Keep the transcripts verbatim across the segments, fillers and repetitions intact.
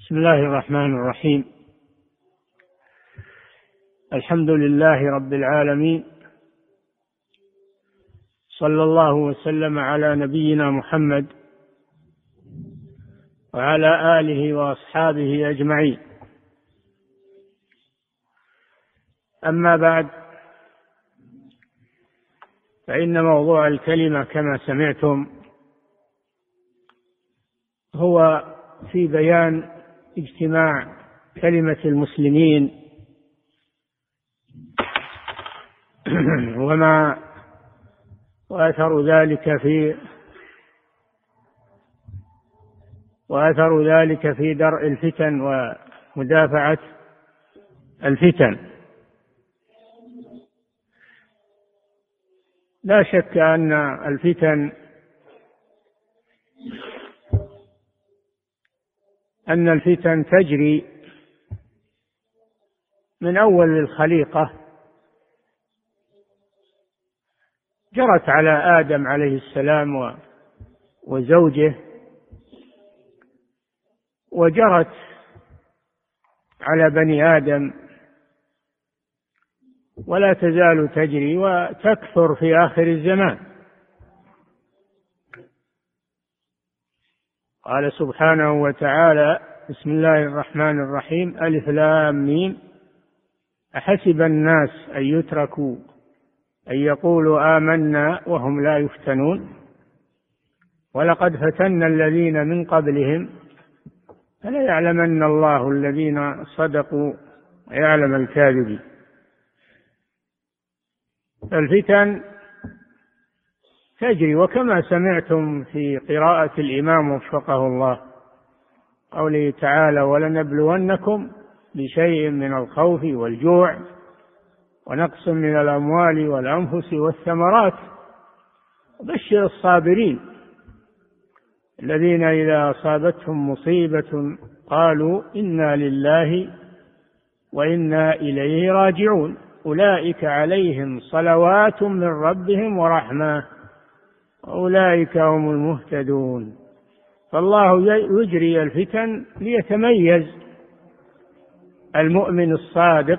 بسم الله الرحمن الرحيم. الحمد لله رب العالمين، صلى الله وسلم على نبينا محمد وعلى آله وأصحابه أجمعين. أما بعد، فإن موضوع الكلمة كما سمعتم هو في بيان اجتماع كلمة المسلمين وما وأثر ذلك في وأثر ذلك في درء الفتن ومدافعة الفتن. لا شك أن الفتن أن الفتن تجري من أول الخليقة، جرت على آدم عليه السلام وزوجه، وجرت على بني آدم، ولا تزال تجري وتكثر في آخر الزمان. قال سبحانه وتعالى: بسم الله الرحمن الرحيم، ألف لام ميم، أحسب الناس أن يتركوا أن يقولوا آمنا وهم لا يفتنون ولقد فتنا الذين من قبلهم فلا يعلمن الله الذين صدقوا ويعلم الكاذبين. الفتن تجري، وكما سمعتم في قراءة الإمام وفقه الله قوله تعالى: ولنبلونكم بشيء من الخوف والجوع ونقص من الأموال والأنفس والثمرات وبشر الصابرين الذين إذا أصابتهم مصيبة قالوا إنا لله وإنا إليه راجعون أولئك عليهم صلوات من ربهم ورحمة أولئك هم المهتدون. فالله يجري الفتن ليتميز المؤمن الصادق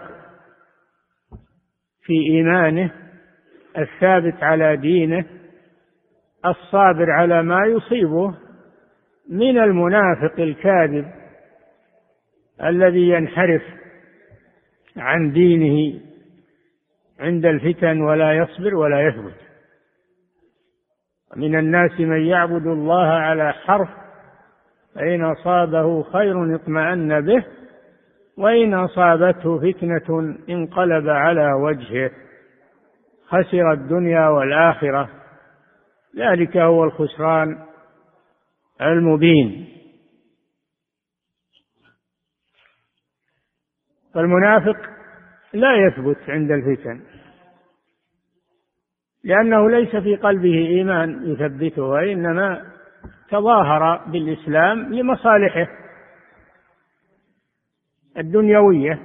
في إيمانه، الثابت على دينه، الصابر على ما يصيبه، من المنافق الكاذب الذي ينحرف عن دينه عند الفتن ولا يصبر ولا يثبت. من الناس من يعبد الله على حرف، فإن أصابه خير اطمأن به وإن أصابته فتنة انقلب على وجهه خسر الدنيا والآخرة، ذلك هو الخسران المبين. فالمنافق لا يثبت عند الفتن، لأنه ليس في قلبه إيمان يثبته، وإنما تظاهر بالإسلام لمصالحه الدنيوية.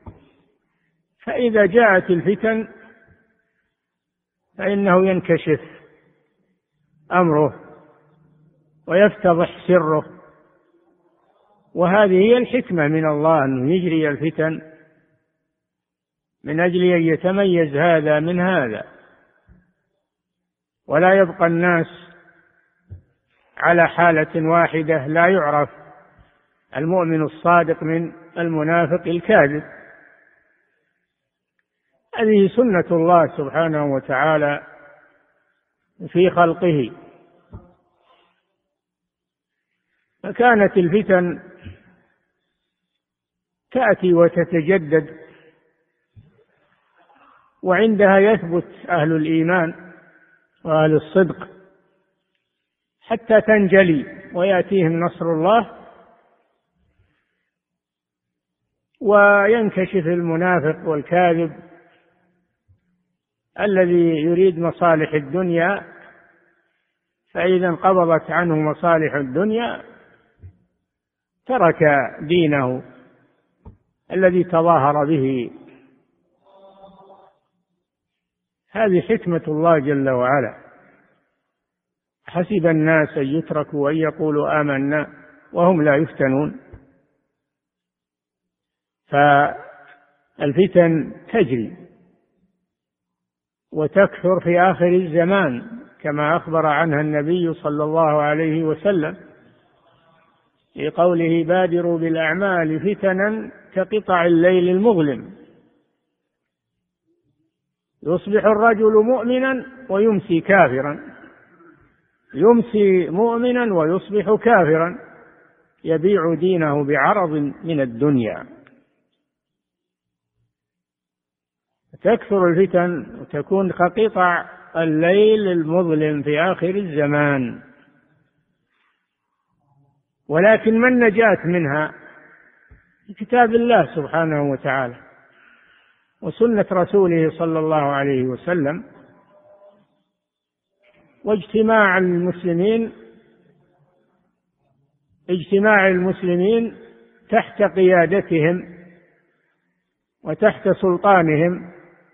فإذا جاءت الفتن فإنه ينكشف أمره ويفتضح سره، وهذه هي الحكمة من الله أن يجري الفتن من أجل أن يتميز هذا من هذا، ولا يبقى الناس على حالة واحدة، لا يعرف المؤمن الصادق من المنافق الكاذب. هذه سنة الله سبحانه وتعالى في خلقه. فكانت الفتن تأتي وتتجدد، وعندها يثبت أهل الإيمان وأهل الصدق حتى تنجلي ويأتيهم نصر الله، وينكشف المنافق والكاذب الذي يريد مصالح الدنيا، فإذا انقبضت عنه مصالح الدنيا ترك دينه الذي تظاهر به. هذه حكمة الله جل وعلا. حسب الناس أن يتركوا أن يقولوا آمنا وهم لا يفتنون فالفتن تجري وتكثر في آخر الزمان كما أخبر عنها النبي صلى الله عليه وسلم في قوله: بادروا بالأعمال فتنا كقطع الليل المظلم، يصبح الرجل مؤمنا ويمسي كافرا، يمسي مؤمنا ويصبح كافرا، يبيع دينه بعرض من الدنيا. تكثر الفتن وتكون كقطع الليل المظلم في آخر الزمان. ولكن ما النجاة منها؟ كتاب الله سبحانه وتعالى وسنة رسوله صلى الله عليه وسلم، واجتماع المسلمين اجتماع المسلمين تحت قيادتهم وتحت سلطانهم،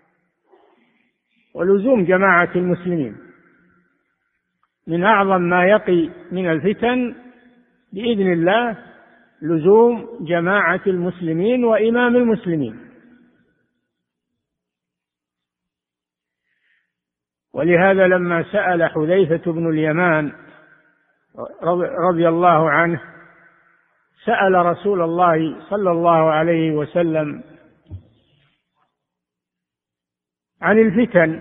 ولزوم جماعة المسلمين من أعظم ما يقي من الفتن بإذن الله، لزوم جماعة المسلمين وإمام المسلمين. ولهذا لما سأل حذيفة بن اليمان رضي الله عنه، سأل رسول الله صلى الله عليه وسلم عن الفتن،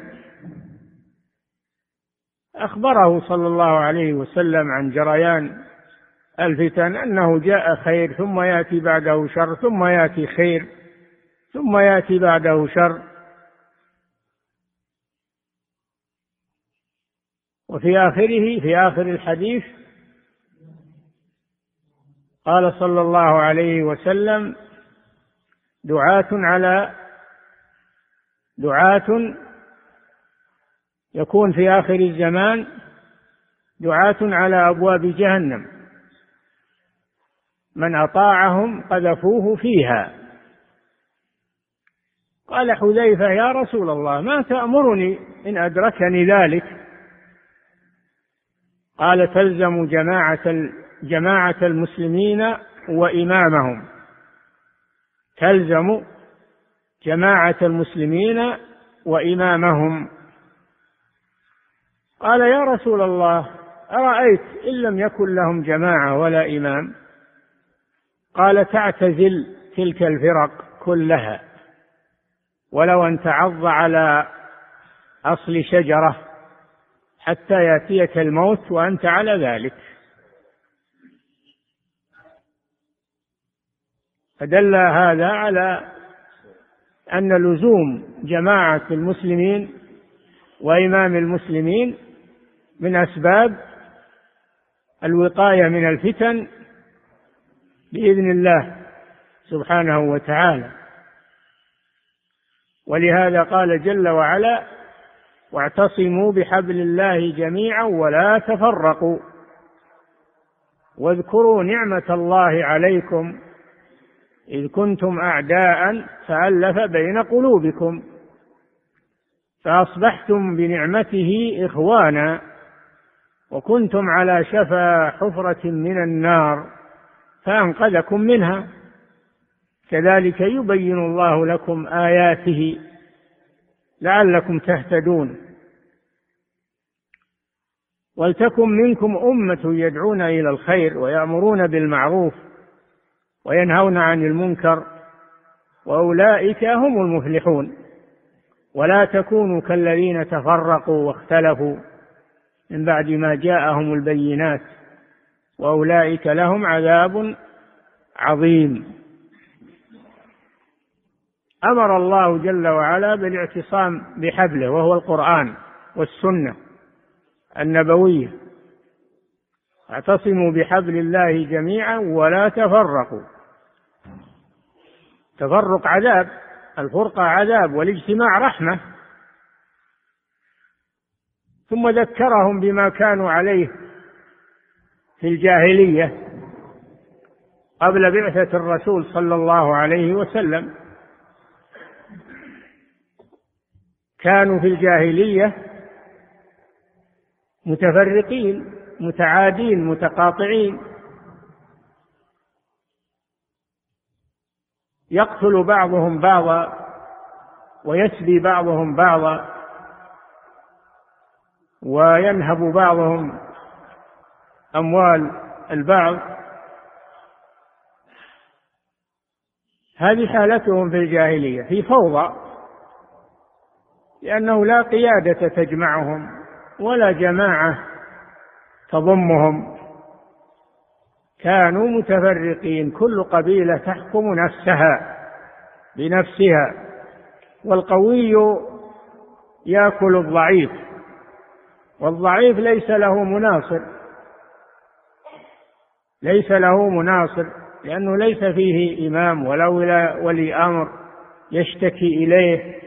أخبره صلى الله عليه وسلم عن جريان الفتن، أنه جاء خير ثم يأتي بعده شر، ثم يأتي خير ثم يأتي بعده شر. وفي آخره في آخر الحديث قال صلى الله عليه وسلم: دعاة على دعاة يكون في آخر الزمان دعاة على أبواب جهنم، من أطاعهم قذفوه فيها. قال حذيفة: يا رسول الله، ما تأمرني إن أدركني ذلك؟ قال: تلزم جماعة جماعة المسلمين وإمامهم، تلزم جماعة المسلمين وإمامهم. قال: يا رسول الله، أرأيت إن لم يكن لهم جماعة ولا إمام؟ قال: تعتزل تلك الفرق كلها، ولو أن تعض على أصل شجرة حتى يأتيك الموت وأنت على ذلك. فدل هذا على أن لزوم جماعة المسلمين وإمام المسلمين من أسباب الوقاية من الفتن بإذن الله سبحانه وتعالى. ولهذا قال جل وعلا: واعتصموا بحبل الله جميعا ولا تفرقوا، واذكروا نعمة الله عليكم إذ كنتم أعداء فألف بين قلوبكم فأصبحتم بنعمته إخوانا وكنتم على شفا حفرة من النار فأنقذكم منها، كذلك يبين الله لكم آياته لعلكم تهتدون. ولتكن منكم أمة يدعون إلى الخير ويأمرون بالمعروف وينهون عن المنكر وأولئك هم المفلحون. ولا تكونوا كالذين تفرقوا واختلفوا من بعد ما جاءهم البينات وأولئك لهم عذاب عظيم. أمر الله جل وعلا بالاعتصام بحبله وهو القرآن والسنة النبوية: اعتصموا بحبل الله جميعا ولا تفرقوا. تفرق عذاب، الفرقة عذاب، والاجتماع رحمة. ثم ذكرهم بما كانوا عليه في الجاهلية قبل بعثة الرسول صلى الله عليه وسلم. كانوا في الجاهلية متفرقين متعادين متقاطعين، يقتل بعضهم بعضا ويسبي بعضهم بعضا وينهب بعضهم أموال البعض. هذه حالتهم في الجاهلية، في فوضى، لأنه لا قيادة تجمعهم ولا جماعة تضمهم، كانوا متفرقين، كل قبيلة تحكم نفسها بنفسها، والقوي يأكل الضعيف، والضعيف ليس له مناصر، ليس له مناصر لأنه ليس فيه إمام ولا ولي أمر يشتكي إليه،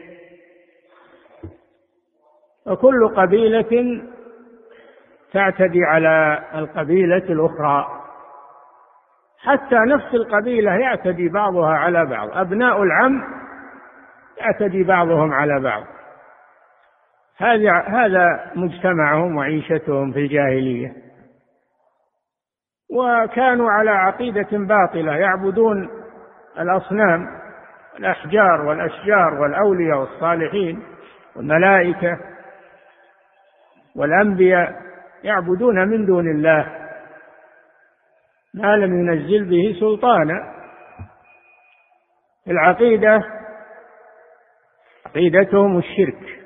وكل قبيلة تعتدي على القبيلة الأخرى، حتى نفس القبيلة يعتدي بعضها على بعض، أبناء العم يعتدي بعضهم على بعض. هذا مجتمعهم وعيشتهم في الجاهلية. وكانوا على عقيدة باطلة، يعبدون الأصنام، الأحجار والأشجار والأولياء والصالحين والملائكة والأنبياء، يعبدون من دون الله ما لم ينزل به سلطانا. العقيدة عقيدتهم الشرك.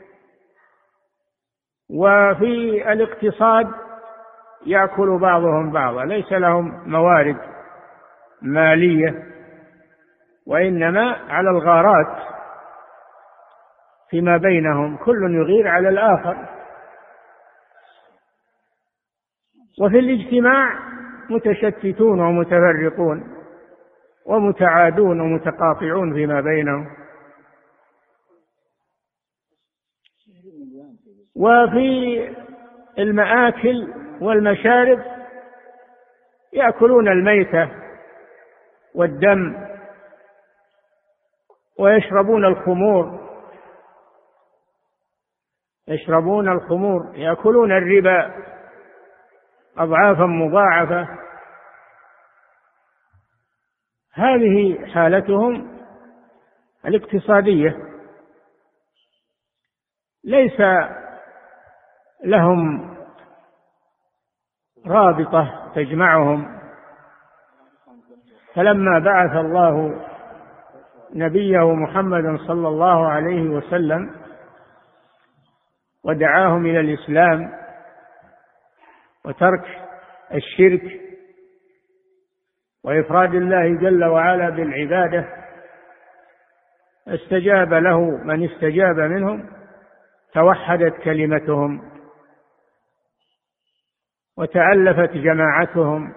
وفي الاقتصاد يأكل بعضهم بعضا، ليس لهم موارد مالية، وإنما على الغارات فيما بينهم، كل يغير على الآخر. وفي الاجتماع متشتتون ومتفرقون ومتعادون ومتقاطعون فيما بينهم. وفي المآكل والمشارب يأكلون الميتة والدم، ويشربون الخمور يشربون الخمور يأكلون الربا أضعافا مضاعفة. هذه حالتهم الاقتصادية، ليس لهم رابطة تجمعهم. فلما بعث الله نبيه محمد صلى الله عليه وسلم ودعاهم إلى الإسلام وترك الشرك وإفراد الله جل وعلا بالعبادة، استجاب له من استجاب منهم، توحدت كلمتهم وتألفت جماعتهم،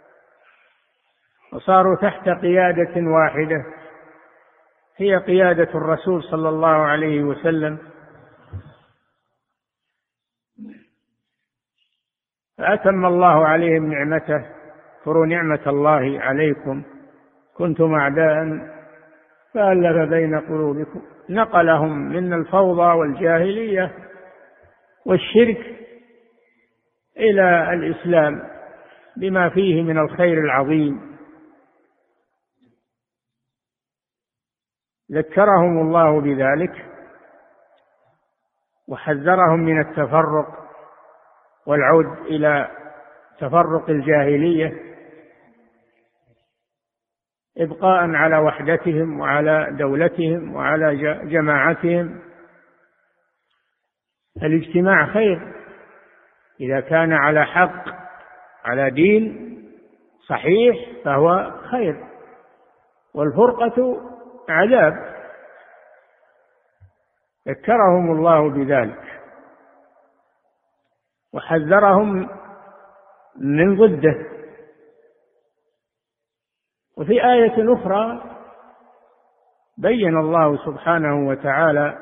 وصاروا تحت قيادة واحدة هي قيادة الرسول صلى الله عليه وسلم. فأتم الله عليهم نعمته، اذكروا نعمة الله عليكم كنتم أعداء فألف بين قلوبكم، نقلهم من الفوضى والجاهلية والشرك إلى الإسلام بما فيه من الخير العظيم. ذكرهم الله بذلك وحذرهم من التفرق والعود إلى تفرق الجاهلية، إبقاء على وحدتهم وعلى دولتهم وعلى جماعتهم. الاجتماع خير إذا كان على حق، على دين صحيح فهو خير، والفرقة عذاب. ذكرهم الله بذلك وحذرهم من ضده. وفي آية أخرى بين الله سبحانه وتعالى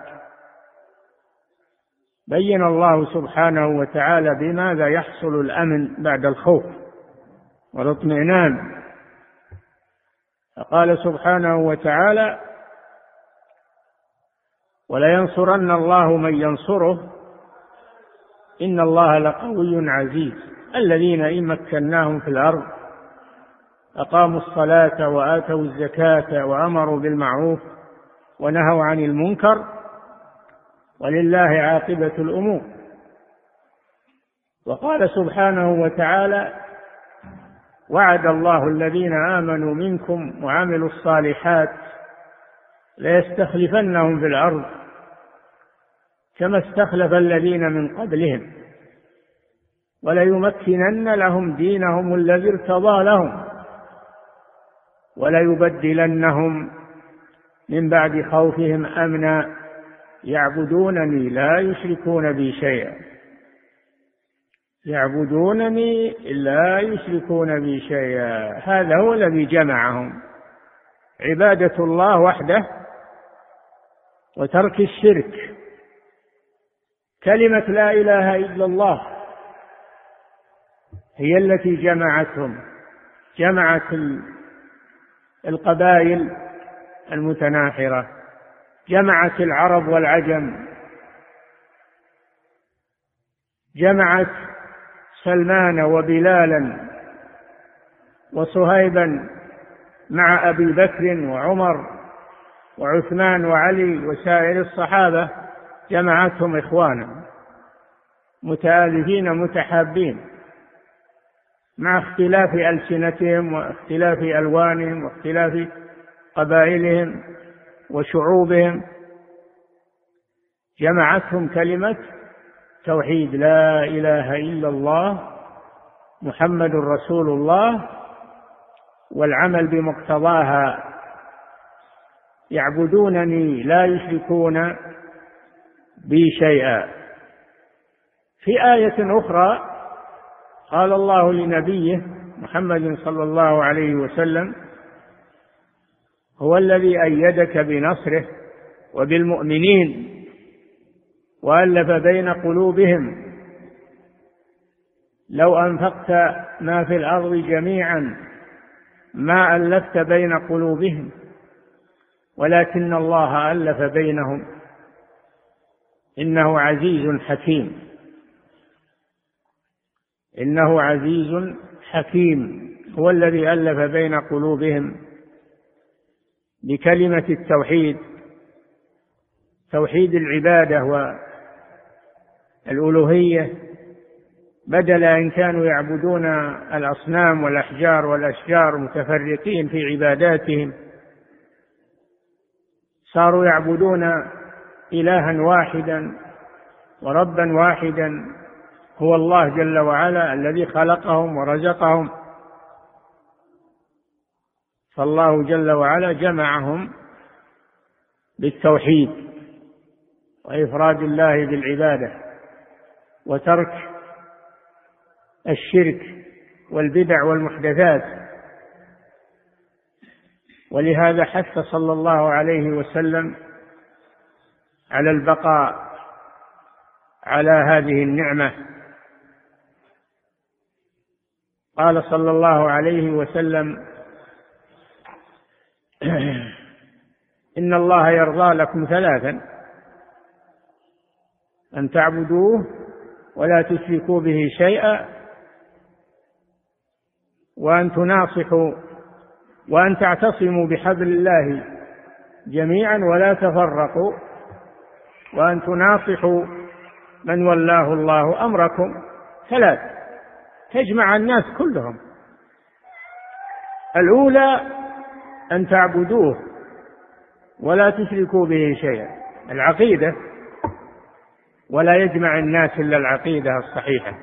بين الله سبحانه وتعالى بماذا يحصل الأمن بعد الخوف والاطمئنان. فقال سبحانه وتعالى: ولينصرن الله من ينصره إن الله لقوي عزيز الذين إن مكناهم في الأرض أقاموا الصلاة وآتوا الزكاة وأمروا بالمعروف ونهوا عن المنكر، ولله عاقبة الأمور. وقال سبحانه وتعالى: وعد الله الذين آمنوا منكم وعملوا الصالحات ليستخلفنهم في الأرض كما استخلف الذين من قبلهم وليمكنن لهم دينهم الذي ارتضى لهم وليبدلنهم من بعد خوفهم أمنا يعبدونني لا يشركون بي شيئا يعبدونني لا يشركون بي شيئا. هذا هو الذي جمعهم، عبادة الله وحده وترك الشرك. كلمة لا إله إلا الله هي التي جمعتهم، جمعت القبائل المتناحرة، جمعت العرب والعجم، جمعت سلمان وبلالا وصهيبا مع أبي بكر وعمر وعثمان وعلي وسائر الصحابة، جمعتهم إخوانا متآلفين متحابين مع اختلاف ألسنتهم واختلاف ألوانهم واختلاف قبائلهم وشعوبهم. جمعتهم كلمة توحيد لا إله إلا الله محمد رسول الله والعمل بمقتضاها، يعبدونني لا يشركون بي شيئا. في آية أخرى قال الله لنبيه محمد صلى الله عليه وسلم: هو الذي أيدك بنصره وبالمؤمنين وألف بين قلوبهم لو أنفقت ما في الأرض جميعا ما ألفت بين قلوبهم ولكن الله ألف بينهم إنه عزيز حكيم إنه عزيز حكيم. هو الذي ألف بين قلوبهم بكلمة التوحيد، توحيد العبادة والألوهية، بدل أن كانوا يعبدون الأصنام والأحجار والأشجار متفرقين في عباداتهم، صاروا يعبدون إلها واحدا وربا واحدا هو الله جل وعلا الذي خلقهم ورزقهم. فالله جل وعلا جمعهم بالتوحيد وإفراد الله بالعبادة وترك الشرك والبدع والمحدثات. ولهذا حث صلى الله عليه وسلم على البقاء على هذه النعمة. قال صلى الله عليه وسلم: إن الله يرضى لكم ثلاثا: أن تعبدوه ولا تشركوا به شيئا، وأن تناصحوا وأن تعتصموا بحبل الله جميعا ولا تفرقوا، وأن تناصحوا من ولاه الله أمركم. ثلاث تجمع الناس كلهم. الأولى أن تعبدوه ولا تشركوا به شيئا، العقيدة، ولا يجمع الناس إلا العقيدة الصحيحة.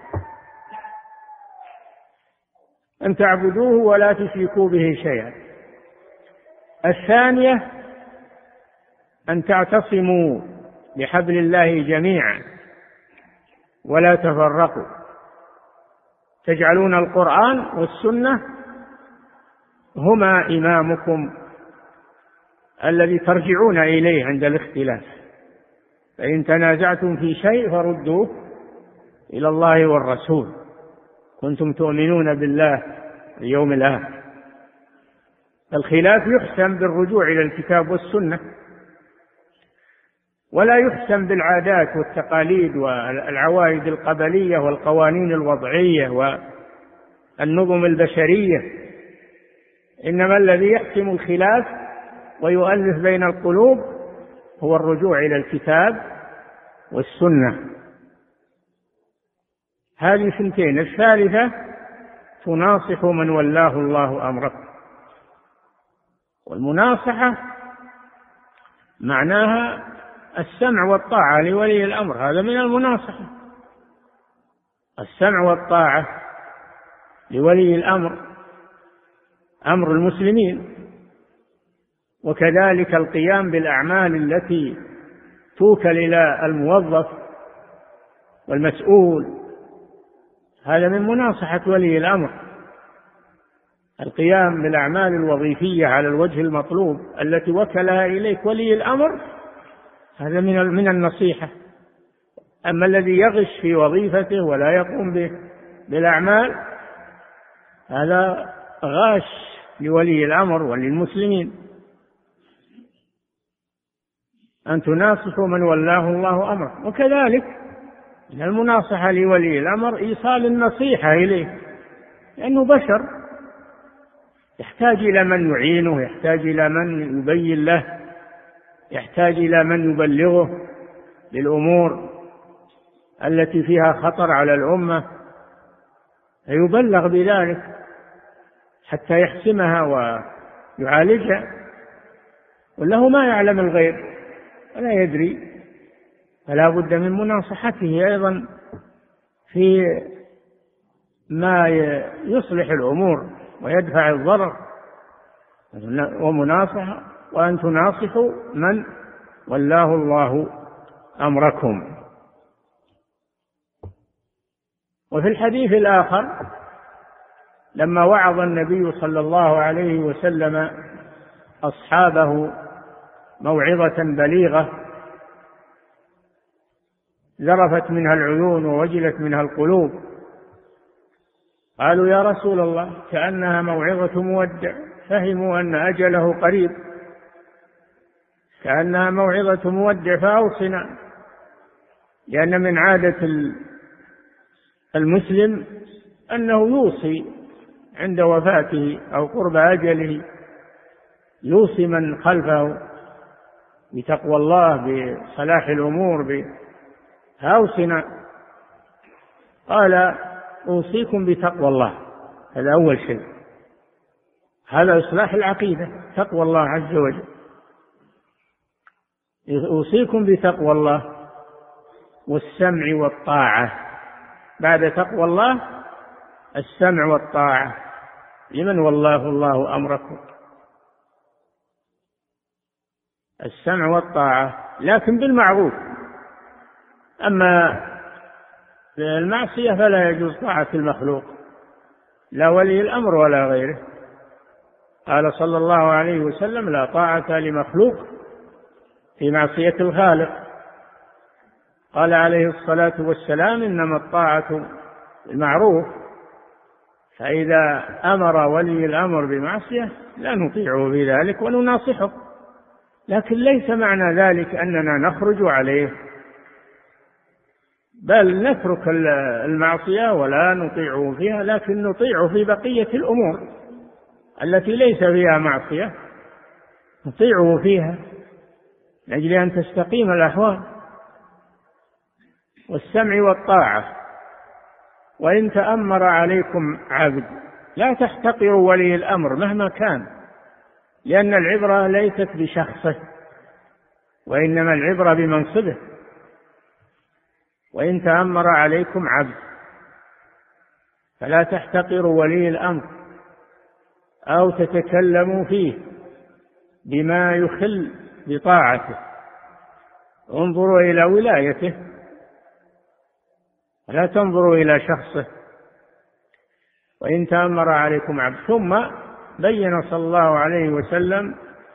أن تعبدوه ولا تشركوا به شيئا. الثانية أن تعتصموا بحبل الله جميعا ولا تفرقوا، تجعلون القرآن والسنة هما إمامكم الذي ترجعون إليه عند الاختلاف. فإن تنازعتم في شيء فردوه إلى الله والرسول كنتم تؤمنون بالله اليوم الآخر. الخلاف يحسم بالرجوع إلى الكتاب والسنة، ولا يحسم بالعادات والتقاليد والعوائد القبلية والقوانين الوضعية والنظم البشرية. إنما الذي يحسم الخلاف ويؤلف بين القلوب هو الرجوع إلى الكتاب والسنة. هذه سنتين. الثالثة تناصح من ولاه الله أمرك. والمناصحة معناها السمع والطاعة لولي الأمر، هذا من المناصحة، السمع والطاعة لولي الأمر، أمر المسلمين. وكذلك القيام بالأعمال التي توكل إلى الموظف والمسؤول، هذا من مناصحة ولي الأمر، القيام بالأعمال الوظيفية على الوجه المطلوب التي وكلها إليك ولي الأمر، هذا من من النصيحة. أما الذي يغش في وظيفته ولا يقوم بالأعمال، هذا غاش لولي الأمر وللمسلمين. أن تناصحوا من ولاه الله أمره. وكذلك من المناصحة لولي الأمر إيصال النصيحة إليه، لأنه بشر يحتاج إلى من يعينه، يحتاج إلى من يبين له، يحتاج إلى من يبلغه بالأمور التي فيها خطر على الأمة، فيبلغ بذلك حتى يحسمها ويعالجها. وله ما يعلم الغيب ولا يدري، فلا بد من مناصحته أيضا في ما يصلح الأمور ويدفع الضرر. ومناصحة وأن تناصحوا من ولاه الله أمركم. وفي الحديث الآخر لما وعظ النبي صلى الله عليه وسلم أصحابه موعظة بليغة ذرفت منها العيون ووجلت منها القلوب، قالوا يا رسول الله كأنها موعظة مودع، فهموا أن أجله قريب، كأنها موعظة مودع فأوصنا. لأن من عادة المسلم أنه يوصي عند وفاته أو قرب أجله، يوصي من خلفه بتقوى الله، بصلاح الأمور، بأوصنا. قال أوصيكم بتقوى الله، هذا أول شيء، هذا إصلاح العقيدة، تقوى الله عز وجل. أوصيكم بتقوى الله والسمع والطاعة. بعد تقوى الله السمع والطاعة لمن والله الله أمركم، السمع والطاعة لكن بالمعروف. أما المعصية فلا يجوز طاعة المخلوق، لا ولي الأمر ولا غيره. قال صلى الله عليه وسلم لا طاعة لمخلوق في معصية الخالق. قال عليه الصلاة والسلام إنما الطاعة بالمعروف، فإذا أمر ولي الأمر بمعصية لا نطيعه في ذلك ونناصحه، لكن ليس معنى ذلك أننا نخرج عليه، بل نترك المعصية ولا نطيعه فيها، لكن نطيعه في بقية الأمور التي ليس فيها معصية، نطيعه فيها لأجل أن تستقيم الأحوال. والسمع والطاعة. وإن تأمر عليكم عبد لا تحتقروا ولي الأمر مهما كان، لأن العبرة ليست بشخصه وإنما العبرة بمنصبه. وإن تأمر عليكم عبد فلا تحتقروا ولي الأمر أو تتكلموا فيه بما يخل بطاعته، انظروا إلى ولايته لا تنظروا إلى شخصه. وإن تأمر عليكم عبد. ثم بين صلى الله عليه وسلم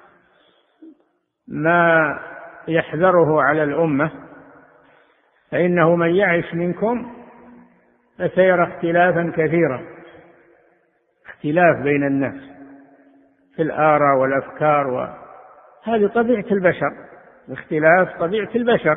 ما يحذره على الأمة، فإنه من يعش منكم فسيرى اختلافا كثيرا، اختلاف بين الناس في الآراء والأفكار، وهذه طبيعة البشر، اختلاف طبيعة البشر.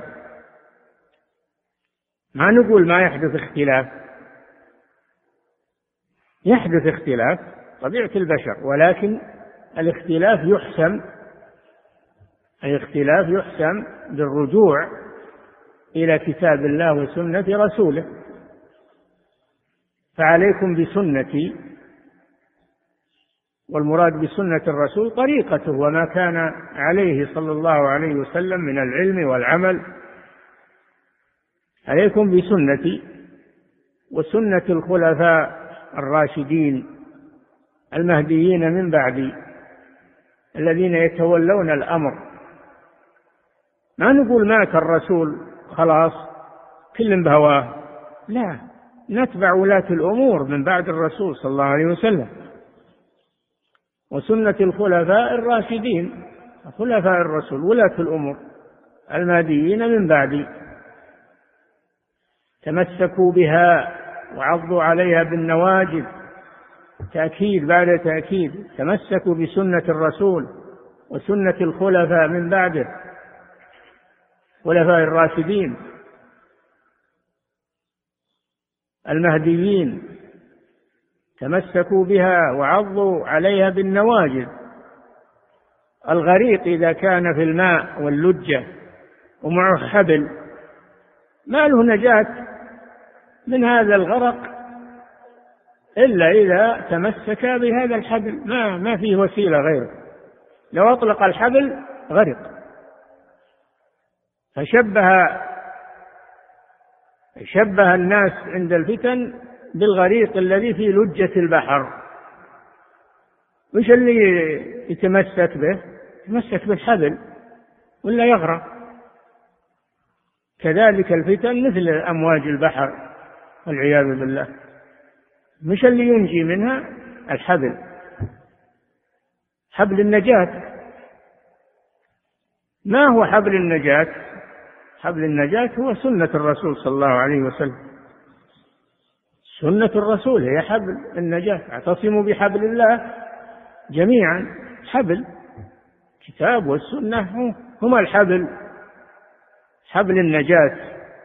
ما نقول ما يحدث اختلاف، يحدث اختلاف، طبيعة البشر، ولكن الاختلاف يحسم الاختلاف يحسم بالرجوع إلى كتاب الله وسنة رسوله. فعليكم بسنتي، والمراد بسنة الرسول طريقته وما كان عليه صلى الله عليه وسلم من العلم والعمل. عليكم بسنتي وسنة الخلفاء الراشدين المهديين من بعدي الذين يتولون الأمر. ما نقول مات الرسول خلاص كل بهواه، لا، نتبع ولاة الأمور من بعد الرسول صلى الله عليه وسلم، وسنة الخلفاء الراشدين خلفاء الرسول ولاة الأمور المهديين من بعدي. تمسكوا بها وعضوا عليها بالنواجذ، تأكيد بعد تأكيد. تمسكوا بسنة الرسول وسنة الخلفاء من بعده، خلفاء الراشدين المهديين. تمسكوا بها وعضوا عليها بالنواجذ. الغريق إذا كان في الماء واللجة ومعه حبل ما له نجاة من هذا الغرق إلا إذا تمسك بهذا الحبل، ما ما فيه وسيلة غيره، لو أطلق الحبل غرق. فشبه شبه الناس عند الفتن بالغريق الذي في لجة البحر. وش اللي يتمسك به؟ يتمسك بالحبل ولا يغرق. كذلك الفتن مثل أمواج البحر والعياذ بالله، مش اللي ينجي منها الحبل، حبل النجاة. ما هو حبل النجاة؟ حبل النجاة هو سنة الرسول صلى الله عليه وسلم. سنة الرسول هي حبل النجاة. اعتصموا بحبل الله جميعا. حبل الكتاب والسنة هما الحبل، حبل النجاة.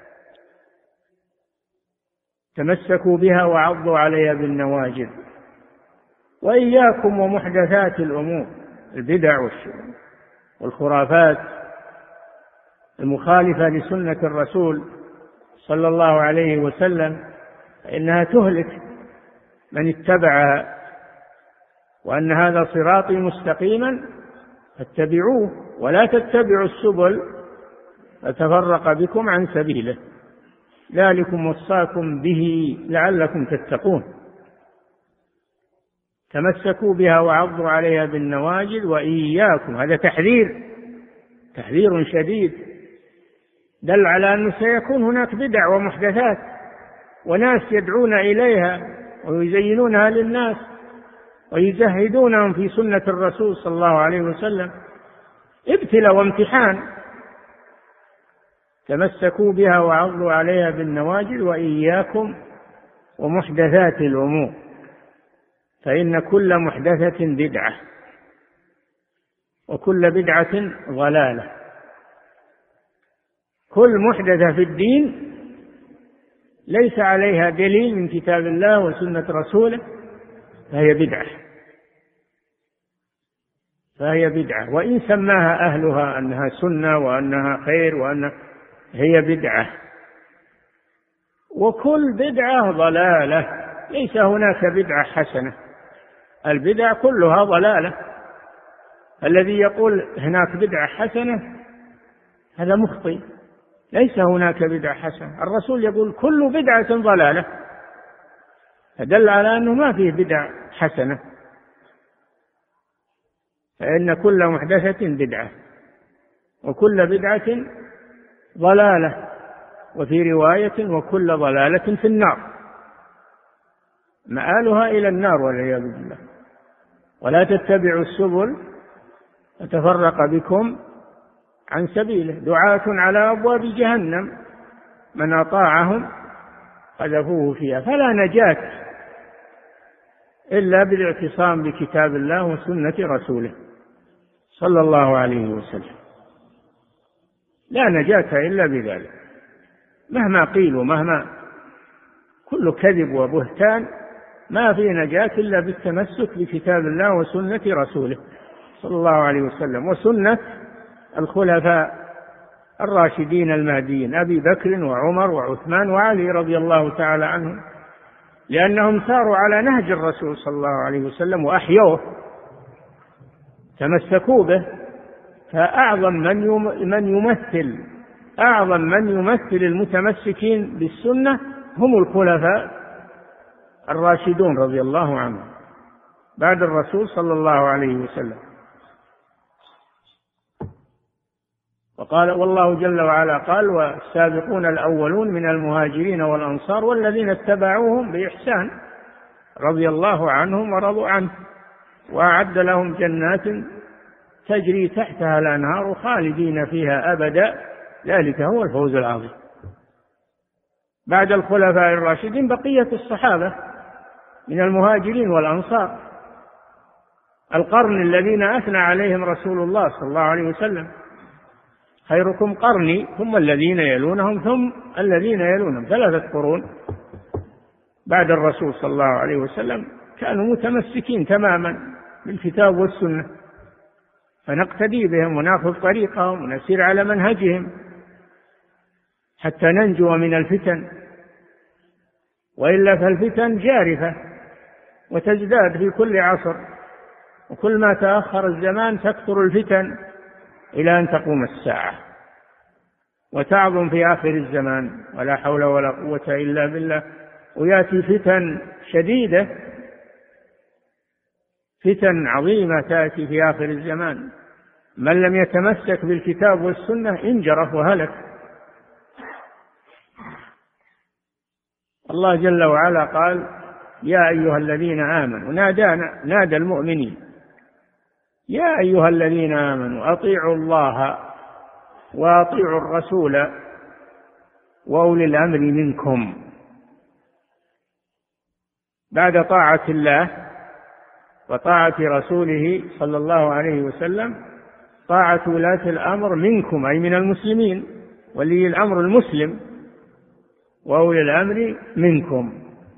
تمسكوا بها وعضوا عليها بالنواجذ. وإياكم ومحدثات الأمور، البدع والخرافات المخالفة لسنة الرسول صلى الله عليه وسلم، فإنها تهلك من اتبعها. وأن هذا صراطي مستقيما فاتبعوه ولا تتبعوا السبل فتفرق بكم عن سبيله، ذلكم وصاكم به لعلكم تتقون. تمسكوا بها وعضوا عليها بالنواجذ. وإياكم، هذا تحذير تحذير شديد، دل على أنه سيكون هناك بدع ومحدثات وناس يدعون إليها ويزينونها للناس ويزهدونهم في سنة الرسول صلى الله عليه وسلم. ابتلاء وامتحان. تمسكوا بها وعضوا عليها بالنواجذ. وإياكم ومحدثات الأمور، فإن كل محدثة بدعة وكل بدعة ضلالة. كل محدثة في الدين ليس عليها دليل من كتاب الله وسنة رسوله فهي بدعة فهي بدعة وإن سماها أهلها أنها سنة وأنها خير وأنها هي بدعة. وكل بدعة ضلالة، ليس هناك بدعة حسنة، البدع كلها ضلالة. الذي يقول هناك بدعة حسنة هذا مخطئ، ليس هناك بدعة حسنة. الرسول يقول كل بدعة ضلالة، فدل على أنه ما فيه بدعة حسنة. فإن كل محدثة بدعة وكل بدعة ضلالة، وفي رواية وكل ضلالة في النار، مآلها إلى النار والعياذ بالله. ولا تتبعوا السبل فتفرق بكم عن سبيله، دعاة على أبواب جهنم من أطاعهم قذفوه فيها. فلا نجاة إلا بالاعتصام بكتاب الله وسنة رسوله صلى الله عليه وسلم، لا نجاة إلا بذلك. مهما قيل ومهما كل كذب وبهتان ما في نجاة إلا بالتمسك بكتاب الله وسنة رسوله صلى الله عليه وسلم وسنة الخلفاء الراشدين المهديين أبي بكر وعمر وعثمان وعلي رضي الله تعالى عنهم، لأنهم ساروا على نهج الرسول صلى الله عليه وسلم وأحيوه، تمسكوا به. فأعظم من من يمثل أعظم من يمثل المتمسكين بالسنة هم الخلفاء الراشدون رضي الله عنهم بعد الرسول صلى الله عليه وسلم. وقال والله جل وعلا قال: والسابقون الأولون من المهاجرين والأنصار والذين اتبعوهم بإحسان رضي الله عنهم ورضوا عنه وأعد لهم جنات تجري تحتها الأنهار خالدين فيها أبدا ذلك هو الفوز العظيم. بعد الخلفاء الراشدين بقية الصحابة من المهاجرين والأنصار القرن الذين أثنى عليهم رسول الله صلى الله عليه وسلم: خيركم قرني ثم الذين يلونهم ثم الذين يلونهم. ثلاثة قرون بعد الرسول صلى الله عليه وسلم كانوا متمسكين تماما بالكتاب والسنة، فنقتدي بهم ونأخذ طريقهم ونسير على منهجهم حتى ننجو من الفتن، وإلا فالفتن جارفة وتزداد في كل عصر، وكل ما تأخر الزمان تكثر الفتن إلى أن تقوم الساعة وتعظم في آخر الزمان، ولا حول ولا قوة إلا بالله. ويأتي فتن شديدة، فتن عظيمة تأتي في آخر الزمان، من لم يتمسك بالكتاب والسنة انجرف وهلك. الله جل وعلا قال: يا أيها الذين آمنوا، نادانا نادى المؤمنين: يا أيها الذين آمنوا أطيعوا الله وأطيعوا الرسول وأولي الأمر منكم. بعد طاعة الله وطاعة رسوله صلى الله عليه وسلم طاعة ولاة الأمر منكم، أي من المسلمين، ولي الأمر المسلم وأولي الأمر منكم.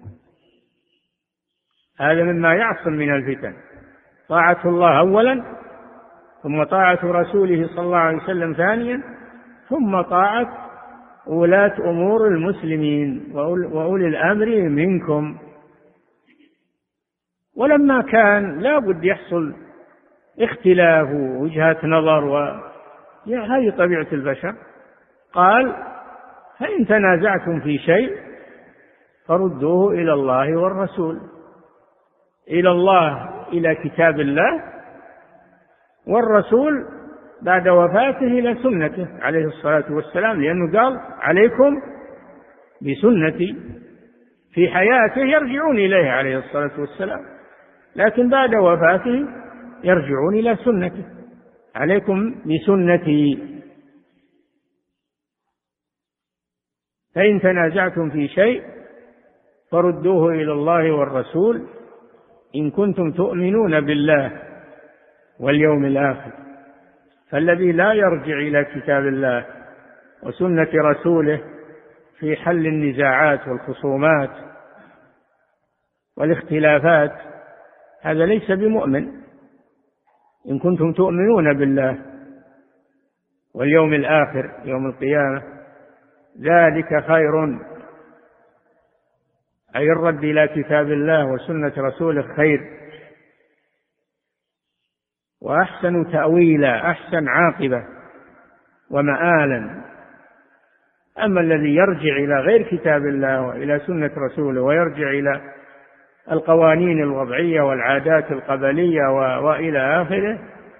هذا مما يعصم من الفتن، طاعة الله أولا، ثم طاعة رسوله صلى الله عليه وسلم ثانيا، ثم طاعة ولاة أمور المسلمين وأولي الأمر منكم. ولما كان لا بد يحصل اختلاف ووجهات نظر، وهذه طبيعة البشر، قال: فإن تنازعتم في شيء فردوه إلى الله والرسول، إلى الله إلى كتاب الله، والرسول بعد وفاته إلى سنته عليه الصلاة والسلام، لأنه قال: عليكم بسنتي. في حياته يرجعون إليه عليه الصلاة والسلام، لكن بعد وفاته يرجعون إلى سنته: عليكم بسنتي. فإن تنازعتم في شيء فردوه إلى الله والرسول إن كنتم تؤمنون بالله واليوم الآخر. فالذي لا يرجع إلى كتاب الله وسنة رسوله في حل النزاعات والخصومات والاختلافات هذا ليس بمؤمن. إن كنتم تؤمنون بالله واليوم الآخر يوم القيامة ذلك خير، أي الرد إلى كتاب الله وسنة رسوله خير، وأحسن تأويلا، أحسن عاقبة ومآلا. أما الذي يرجع إلى غير كتاب الله وإلى سنة رسوله ويرجع إلى القوانين الوضعية والعادات القبلية وإلى آخره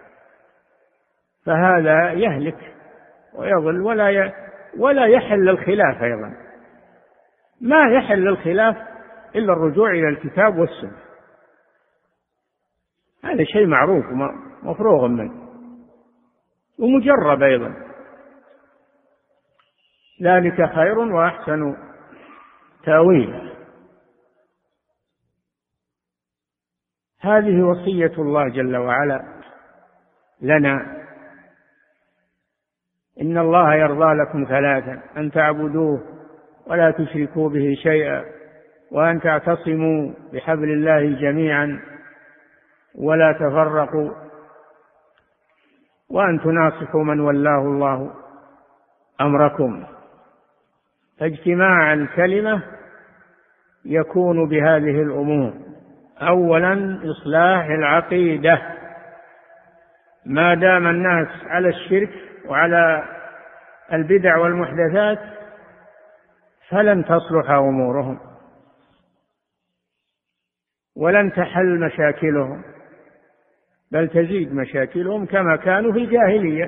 فهذا يهلك ويضل ولا ولا يحل الخلاف. أيضا ما يحل الخلاف إلا الرجوع إلى الكتاب والسنة، هذا شيء معروف ومفروغ منه ومجرب أيضا. ذلك خير وأحسن تأويلا. هذه وصية الله جل وعلا لنا: إن الله يرضى لكم ثلاثا: أن تعبدوه ولا تشركوا به شيئا، وأن تعتصموا بحبل الله جميعا ولا تفرقوا، وأن تناصحوا من ولاه الله أمركم. فاجتماع الكلمة يكون بهذه الأمور: أولا إصلاح العقيدة، ما دام الناس على الشرك وعلى البدع والمحدثات فلن تصلح أمورهم ولن تحل مشاكلهم، بل تزيد مشاكلهم كما كانوا في الجاهلية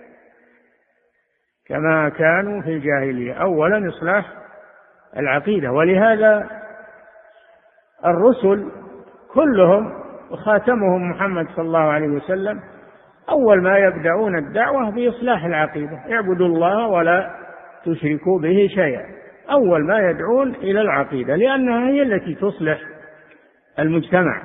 كما كانوا في الجاهلية. أولا إصلاح العقيدة. ولهذا الرسل كلهم وخاتمهم محمد صلى الله عليه وسلم أول ما يبدأون الدعوة بإصلاح العقيدة: اعبدوا الله ولا تشركوا به شيئا. أول ما يدعون إلى العقيدة، لأنها هي التي تصلح المجتمع،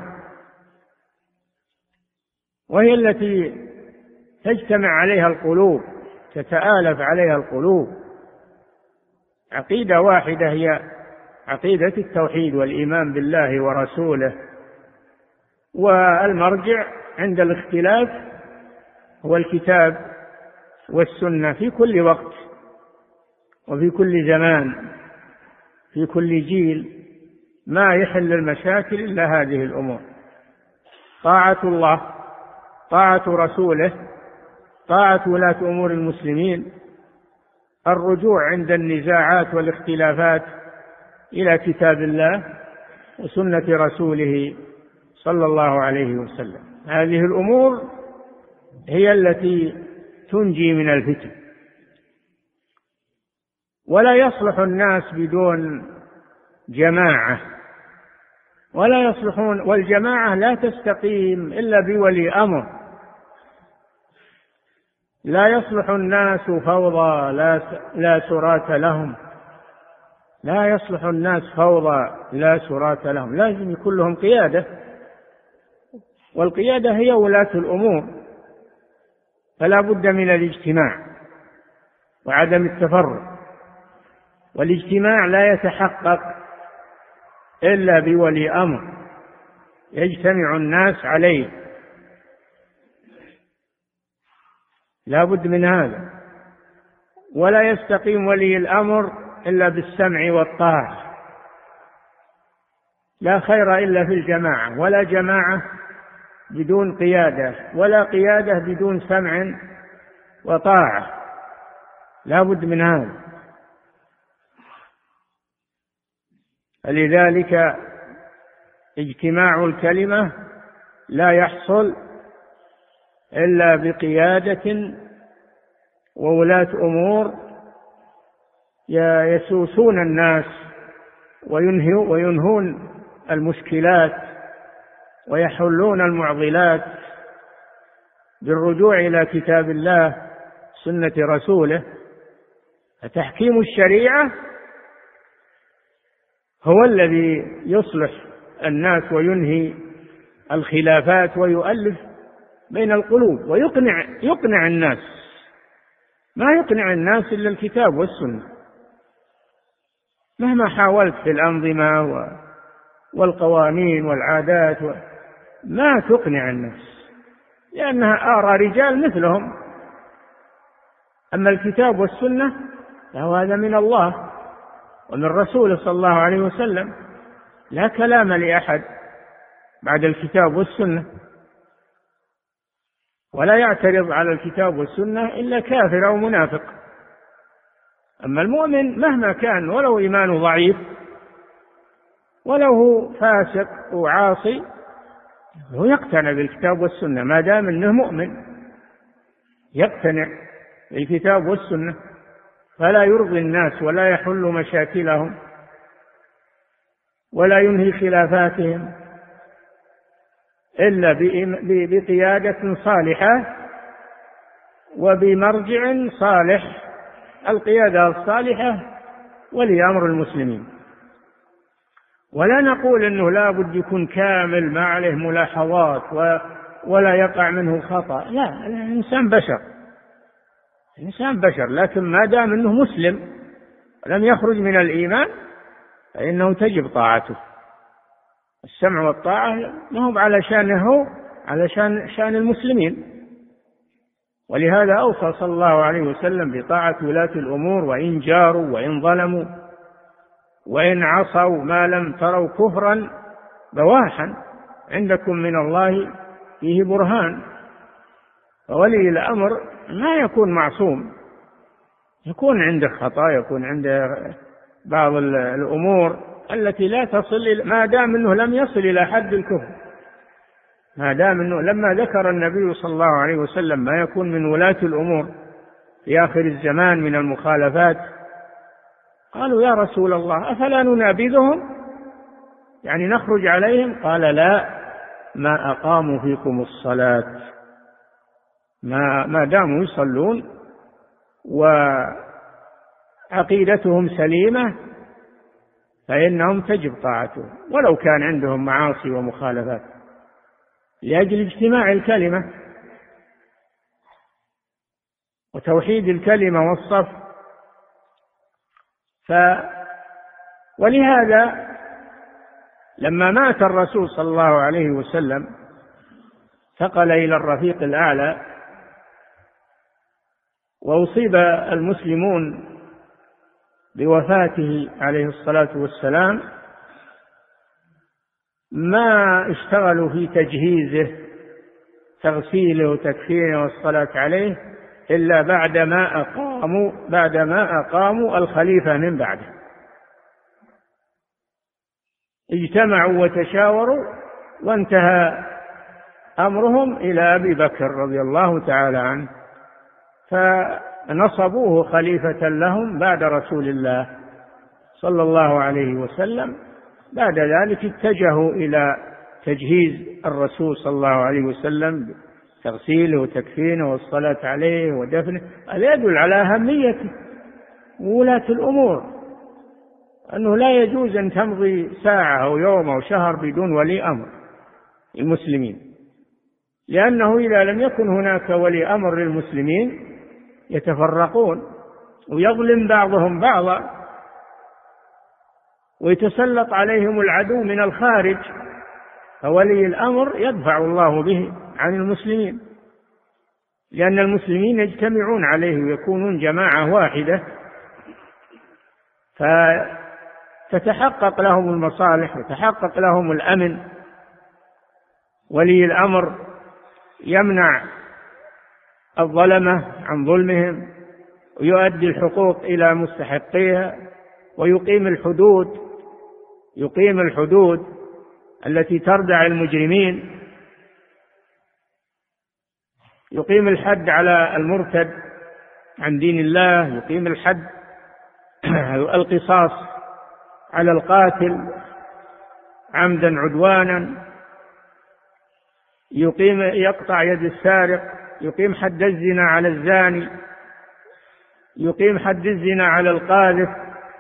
وهي التي تجتمع عليها القلوب، تتآلف عليها القلوب. عقيدة واحدة هي عقيدة التوحيد والإيمان بالله ورسوله، والمرجع عند الاختلاف هو الكتاب والسنة في كل وقت وفي كل زمان في كل جيل. ما يحل المشاكل إلا هذه الأمور: طاعة الله، طاعة رسوله، طاعة ولاة أمور المسلمين، الرجوع عند النزاعات والاختلافات إلى كتاب الله وسنة رسوله صلى الله عليه وسلم. هذه الأمور هي التي تنجي من الفتن. ولا يصلح الناس بدون جماعة، ولا يصلحون، والجماعة لا تستقيم إلا بولي أمر. لا يصلح الناس فوضى لا لا سرات لهم، لا يصلح الناس فوضى لا سرات لهم. لازم يكون لهم قيادة، والقيادة هي ولاة الأمور. فلا بد من الاجتماع وعدم التفرق، والاجتماع لا يتحقق إلا بولي أمر يجتمع الناس عليه. لا بد من هذا. ولا يستقيم ولي الأمر إلا بالسمع والطاعة. لا خير إلا في الجماعة، ولا جماعة بدون قيادة، ولا قيادة بدون سمع وطاعة. لا بد من هذا. لذلك اجتماع الكلمة لا يحصل إلا بقيادة وولاة أمور يسوسون الناس وينهون المشكلات ويحلون المعضلات بالرجوع إلى كتاب الله سنة رسوله. فتحكيم الشريعة هو الذي يصلح الناس وينهي الخلافات ويؤلف بين القلوب ويقنع يقنع الناس. ما يقنع الناس إلا الكتاب والسنة. مهما حاولت في الأنظمة والقوانين والعادات ما تقنع الناس، لأنها آراء رجال مثلهم. أما الكتاب والسنة فهو هذا من الله ومن رسوله صلى الله عليه وسلم. لا كلام لأحد بعد الكتاب والسنة، ولا يعترض على الكتاب والسنة إلا كافر أو منافق. أما المؤمن مهما كان ولو إيمانه ضعيف ولو هو فاسق وعاصي هو يقتنع بالكتاب والسنة، ما دام أنه مؤمن يقتنع بالكتاب والسنة، فلا يرضي الناس ولا يحل مشاكلهم ولا ينهي خلافاتهم إلا بقيادة صالحة وبمرجع صالح. القيادة الصالحة ولي أمر المسلمين. ولا نقول أنه لا بد يكون كامل ما عليه ملاحظات ولا يقع منه خطأ، لا، الإنسان بشر، الإنسان بشر، لكن ما دام أنه مسلم لم يخرج من الإيمان فإنه تجب طاعته. السمع والطاعة ما هو على شأنه، على شأن شأن المسلمين. ولهذا أوصى صلى الله عليه وسلم بطاعة ولاة الأمور وإن جاروا وإن ظلموا وإن عصوا ما لم تروا كفرا بواحا عندكم من الله فيه برهان. فولي الأمر ما يكون معصوم، يكون عنده خطأ، يكون عنده بعض الأمور التي لا تصل، ما دام أنه لم يصل إلى حد الكفر. ما دام أنه لما ذكر النبي صلى الله عليه وسلم ما يكون من ولاة الأمور في آخر الزمان من المخالفات، قالوا يا رسول الله أفلا ننابذهم، يعني نخرج عليهم؟ قال لا، ما أقاموا فيكم الصلاة، ما, ما داموا يصلون وعقيدتهم سليمة فإنهم تجب طاعتهم ولو كان عندهم معاصي ومخالفات، لأجل اجتماع الكلمة وتوحيد الكلمة والصف. ف ولهذا لما مات الرسول صلى الله عليه وسلم انتقل إلى الرفيق الأعلى وأصيب المسلمون بوفاته عليه الصلاة والسلام، ما اشتغلوا في تجهيزه تغسيله وتكفينه والصلاة عليه إلا بعدما أقاموا بعدما أقاموا الخليفة من بعده. اجتمعوا وتشاوروا وانتهى أمرهم إلى أبي بكر رضي الله تعالى عنه، فنصبوه خليفة لهم بعد رسول الله صلى الله عليه وسلم. بعد ذلك اتجهوا إلى تجهيز الرسول صلى الله عليه وسلم، تغسيله وتكفينه والصلاة عليه ودفنه. هذا يدل على أهمية ولاة الأمور، أنه لا يجوز أن تمضي ساعة أو يوم أو شهر بدون ولي أمر المسلمين، لأنه إذا لم يكن هناك ولي أمر للمسلمين يتفرقون ويظلم بعضهم بعضا ويتسلط عليهم العدو من الخارج، فولي الأمر يدفع الله به عن المسلمين، لأن المسلمين يجتمعون عليه ويكونون جماعة واحدة، فتتحقق لهم المصالح وتحقق لهم الأمن. ولي الأمر يمنع الظلمة عن ظلمهم ويؤدي الحقوق إلى مستحقيها ويقيم الحدود يقيم الحدود التي تردع المجرمين، يقيم الحد على المرتد عن دين الله، يقيم الحد القصاص على القاتل عمدا عدوانا، يقيم يقطع يد السارق، يقيم حد الزنا على الزاني، يقيم حد الزنا على القاذف،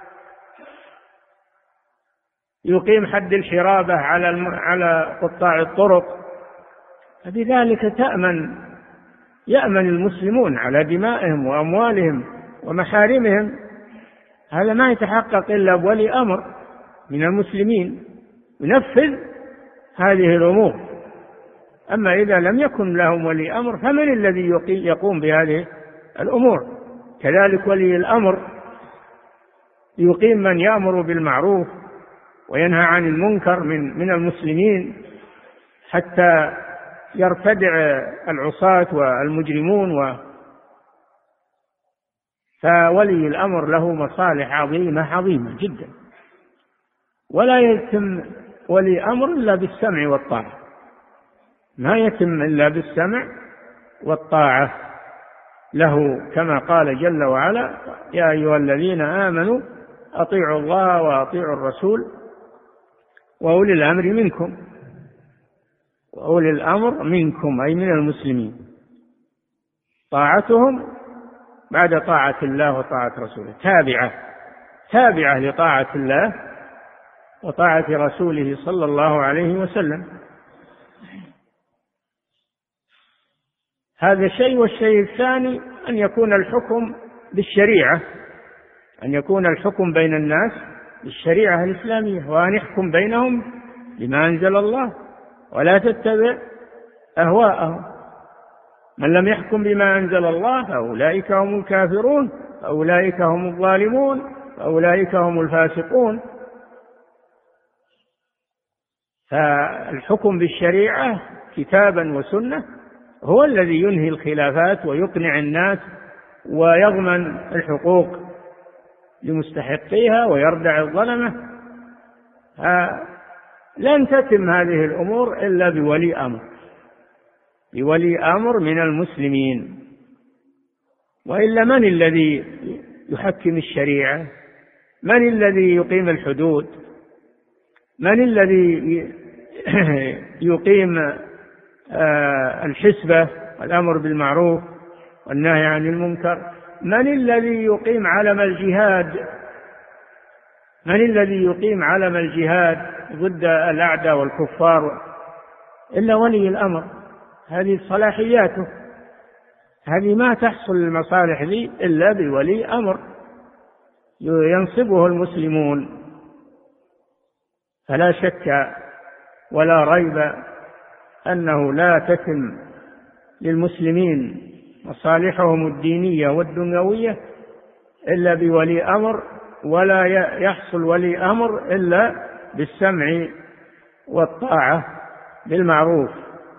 يقيم حد الحرابة على على قطاع الطرق. فبذلك تأمن يأمن المسلمون على دمائهم وأموالهم ومحارمهم. هذا ما يتحقق إلا بولي أمر من المسلمين ينفذ هذه الأمور. أما إذا لم يكن لهم ولي أمر فمن الذي يقوم بهذه الأمور؟ كذلك ولي الأمر يقيم من يأمر بالمعروف وينهى عن المنكر من من المسلمين حتى يرتدع العصاة والمجرمون. و فولي الأمر له مصالح عظيمة عظيمة جدا، ولا يتم ولي أمر إلا بالسمع والطاعة، ما يتم إلا بالسمع والطاعة له، كما قال جل وعلا: يا أيها الذين آمنوا أطيعوا الله وأطيعوا الرسول وأولي الأمر منكم. وأولي الأمر منكم أي من المسلمين، طاعتهم بعد طاعة الله وطاعة رسوله تابعة تابعة لطاعة الله وطاعة رسوله صلى الله عليه وسلم. هذا شيء. والشيء الثاني أن يكون الحكم بالشريعة، أن يكون الحكم بين الناس بالشريعة الإسلامية، وأن يحكم بينهم بما أنزل الله ولا تتبع أهواءهم. من لم يحكم بما أنزل الله فأولئك هم الكافرون، فأولئك هم الظالمون، فأولئك هم الفاسقون. فالحكم بالشريعة كتابا وسنة هو الذي ينهي الخلافات ويقنع الناس ويضمن الحقوق لمستحقيها ويردع الظلمة. لن تتم هذه الأمور إلا بولي أمر، بولي أمر من المسلمين، وإلا من الذي يحكم الشريعة؟ من الذي يقيم الحدود؟ من الذي يقيم الحسبة والأمر بالمعروف والنهي عن المنكر؟ من الذي يقيم علم الجهاد؟ من الذي يقيم علم الجهاد ضد الأعداء والكفار إلا ولي الأمر. هذه صلاحياته، هذه ما تحصل المصالح ذي إلا بولي أمر ينصبه المسلمون. فلا شك ولا ريب أنه لا تتم للمسلمين مصالحهم الدينية والدنيوية إلا بولي أمر، ولا يحصل ولي أمر إلا بالسمع والطاعة بالمعروف.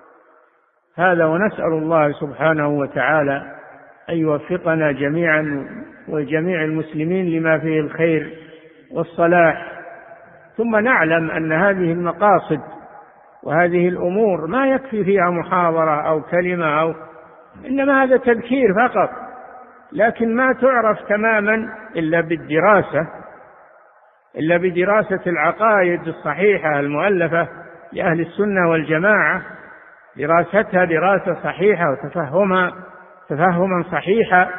هذا، ونسأل الله سبحانه وتعالى أن يوفقنا جميعا وجميع المسلمين لما فيه الخير والصلاح. ثم نعلم أن هذه المقاصد وهذه الأمور ما يكفي فيها محاضرة أو كلمة، أو إنما هذا تذكير فقط، لكن ما تعرف تماما إلا بالدراسة، إلا بدراسة العقائد الصحيحة المؤلفة لأهل السنة والجماعة، دراستها دراسة صحيحة وتفهمها تفهما صحيحا،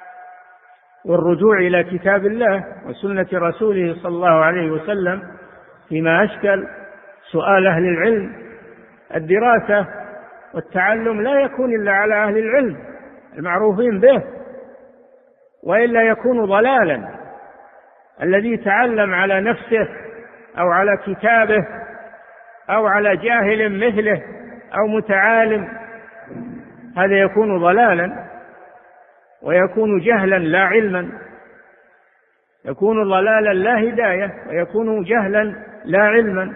والرجوع إلى كتاب الله وسنة رسوله صلى الله عليه وسلم فيما أشكل، سؤال أهل العلم. الدراسة والتعلم لا يكون إلا على أهل العلم المعروفين به، وإلا يكون ضلالا. الذي تعلم على نفسه أو على كتابه أو على جاهل مثله أو متعالم، هذا يكون ضلالا ويكون جهلا لا علما، يكون ضلالا لا هداية، ويكون جهلا لا علما.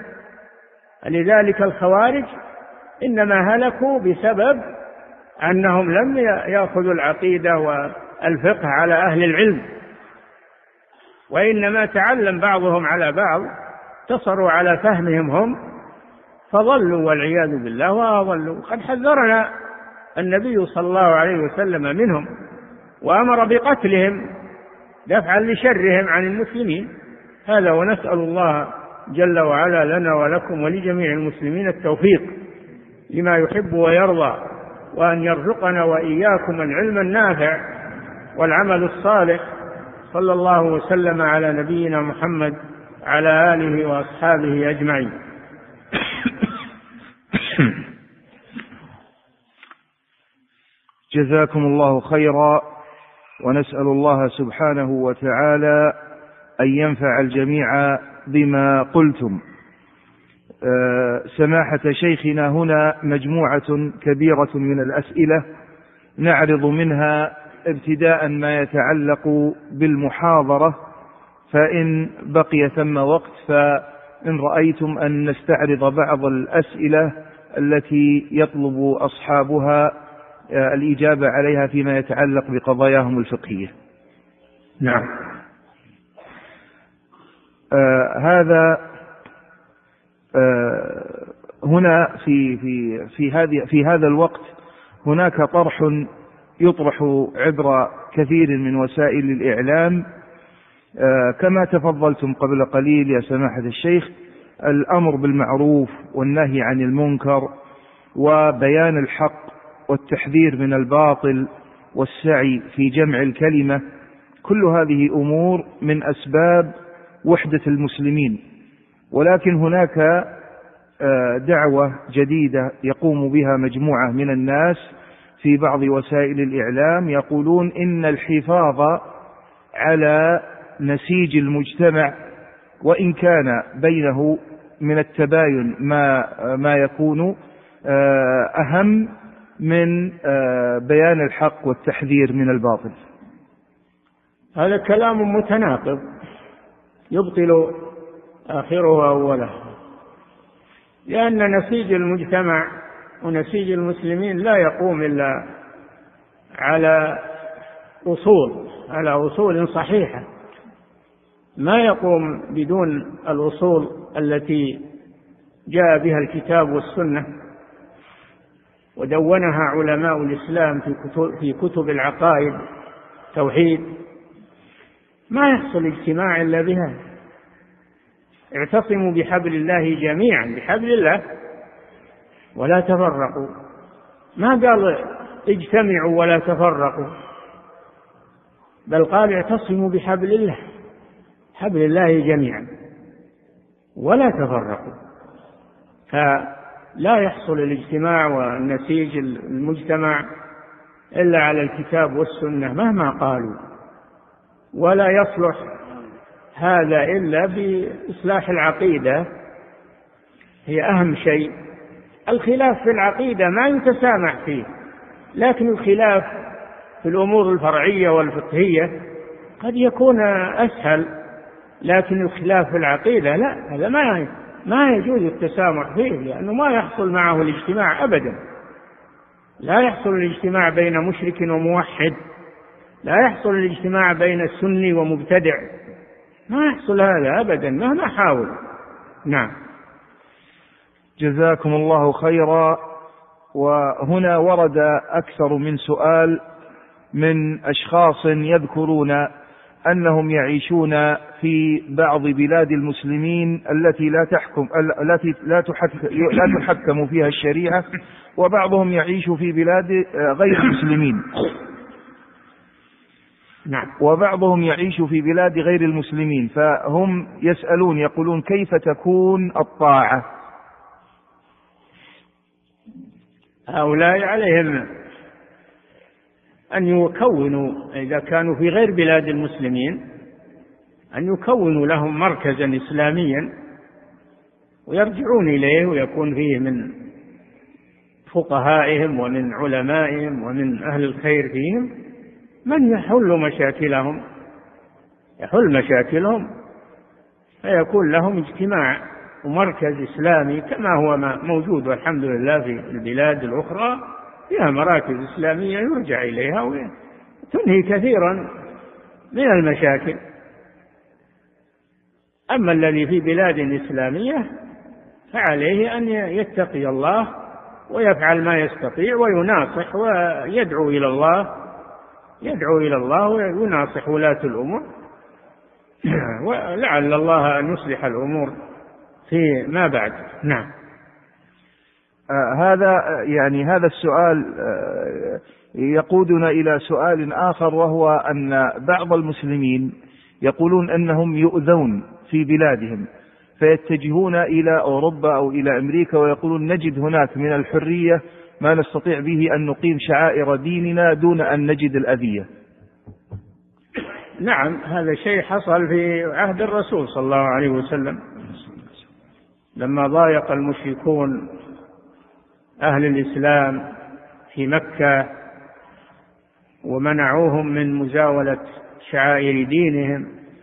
لذلك الخوارج إنما هلكوا بسبب أنهم لم يأخذوا العقيدة والفقه على أهل العلم، وإنما تعلم بعضهم على بعض، اقتصروا على فهمهم هم فضلوا والعياذ بالله وأضلوا. قد حذرنا النبي صلى الله عليه وسلم منهم وأمر بقتلهم دفعا لشرهم عن المسلمين. هذا، ونسأل الله جل وعلا لنا ولكم ولجميع المسلمين التوفيق لما يحب ويرضى، وأن يرزقنا وإياكم العلم النافع والعمل الصالح. صلى الله وسلم على نبينا محمد على آله وأصحابه أجمعين. جزاكم الله خيرا، ونسأل الله سبحانه وتعالى أن ينفع الجميع بما قلتم. أه سماحة شيخنا، هنا مجموعة كبيرة من الأسئلة نعرض منها ابتداء ما يتعلق بالمحاضرة، فإن بقي ثم وقت فإن رأيتم أن نستعرض بعض الأسئلة التي يطلب أصحابها الإجابة عليها فيما يتعلق بقضاياهم الفقهية. نعم. آه هذا آه هنا في في في هذه في هذا الوقت هناك طرح يطرح عبر كثير من وسائل الإعلام، آه كما تفضلتم قبل قليل يا سماحة الشيخ، الأمر بالمعروف والنهي عن المنكر وبيان الحق والتحذير من الباطل والسعي في جمع الكلمة. كل هذه أمور من أسباب وحدة المسلمين، ولكن هناك دعوة جديدة يقوم بها مجموعة من الناس في بعض وسائل الإعلام، يقولون إن الحفاظ على نسيج المجتمع وإن كان بينه من التباين ما ما يكون أهم من بيان الحق والتحذير من الباطل. هذا كلام متناقض يبطل آخره أوله، لأن نسيج المجتمع ونسيج المسلمين لا يقوم إلا على أصول على أصول صحيحة، ما يقوم بدون الأصول التي جاء بها الكتاب والسنة ودونها علماء الإسلام في كتب, في كتب العقائد توحيد. ما يحصل اجتماع إلا بها. اعتصموا بحبل الله جميعا، بحبل الله ولا تفرقوا، ما قال اجتمعوا ولا تفرقوا، بل قال اعتصموا بحبل الله، حبل الله جميعا ولا تفرقوا. فلا يحصل الاجتماع والنسيج المجتمع إلا على الكتاب والسنة مهما قالوا، ولا يصلح هذا إلا بإصلاح العقيدة، هي أهم شيء. الخلاف في العقيدة ما يتسامح فيه، لكن الخلاف في الأمور الفرعية والفقهية قد يكون أسهل، لكن الخلاف في العقيدة لا، هذا ما ما يجوز التسامح فيه، لأنه ما يحصل معه الاجتماع أبدا. لا يحصل الاجتماع بين مشرك وموحد، لا يحصل الاجتماع بين السني ومبتدع، ما يحصل هذا أبدا مهما حاول. نعم. جزاكم الله خيرا. وهنا ورد أكثر من سؤال من أشخاص يذكرون أنهم يعيشون في بعض بلاد المسلمين التي لا تحكم التي لا لا تحكم فيها الشريعة، وبعضهم يعيش في بلاد غير المسلمين. نعم. وبعضهم يعيش في بلاد غير المسلمين، فهم يسألون يقولون كيف تكون الطاعة؟ هؤلاء عليهم أن يكونوا، إذا كانوا في غير بلاد المسلمين، أن يكونوا لهم مركزا إسلاميا ويرجعون إليه، ويكون فيه من فقهائهم ومن علمائهم ومن أهل الخير فيهم من يحل مشاكلهم يحل مشاكلهم فيكون لهم اجتماع ومركز إسلامي كما هو موجود والحمد لله في البلاد الأخرى، فيها مراكز إسلامية يرجع إليها وتنهي كثيرا من المشاكل. أما الذي في بلاد إسلامية فعليه أن يتقي الله ويفعل ما يستطيع ويناصح ويدعو إلى الله يدعو إلى الله ويناصح ولاة الأمور، ولعل الله أن يصلح الأمور في ما بعد. نعم. آه هذا يعني هذا السؤال آه يقودنا إلى سؤال آخر، وهو أن بعض المسلمين يقولون أنهم يؤذون في بلادهم فيتجهون إلى أوروبا أو إلى أمريكا ويقولون نجد هناك من الحرية ما نستطيع به أن نقيم شعائر ديننا دون أن نجد الأذية. نعم، هذا شيء حصل في عهد الرسول صلى الله عليه وسلم لما ضايق المشركون أهل الإسلام في مكة ومنعوهم من مزاولة شعائر دينهم،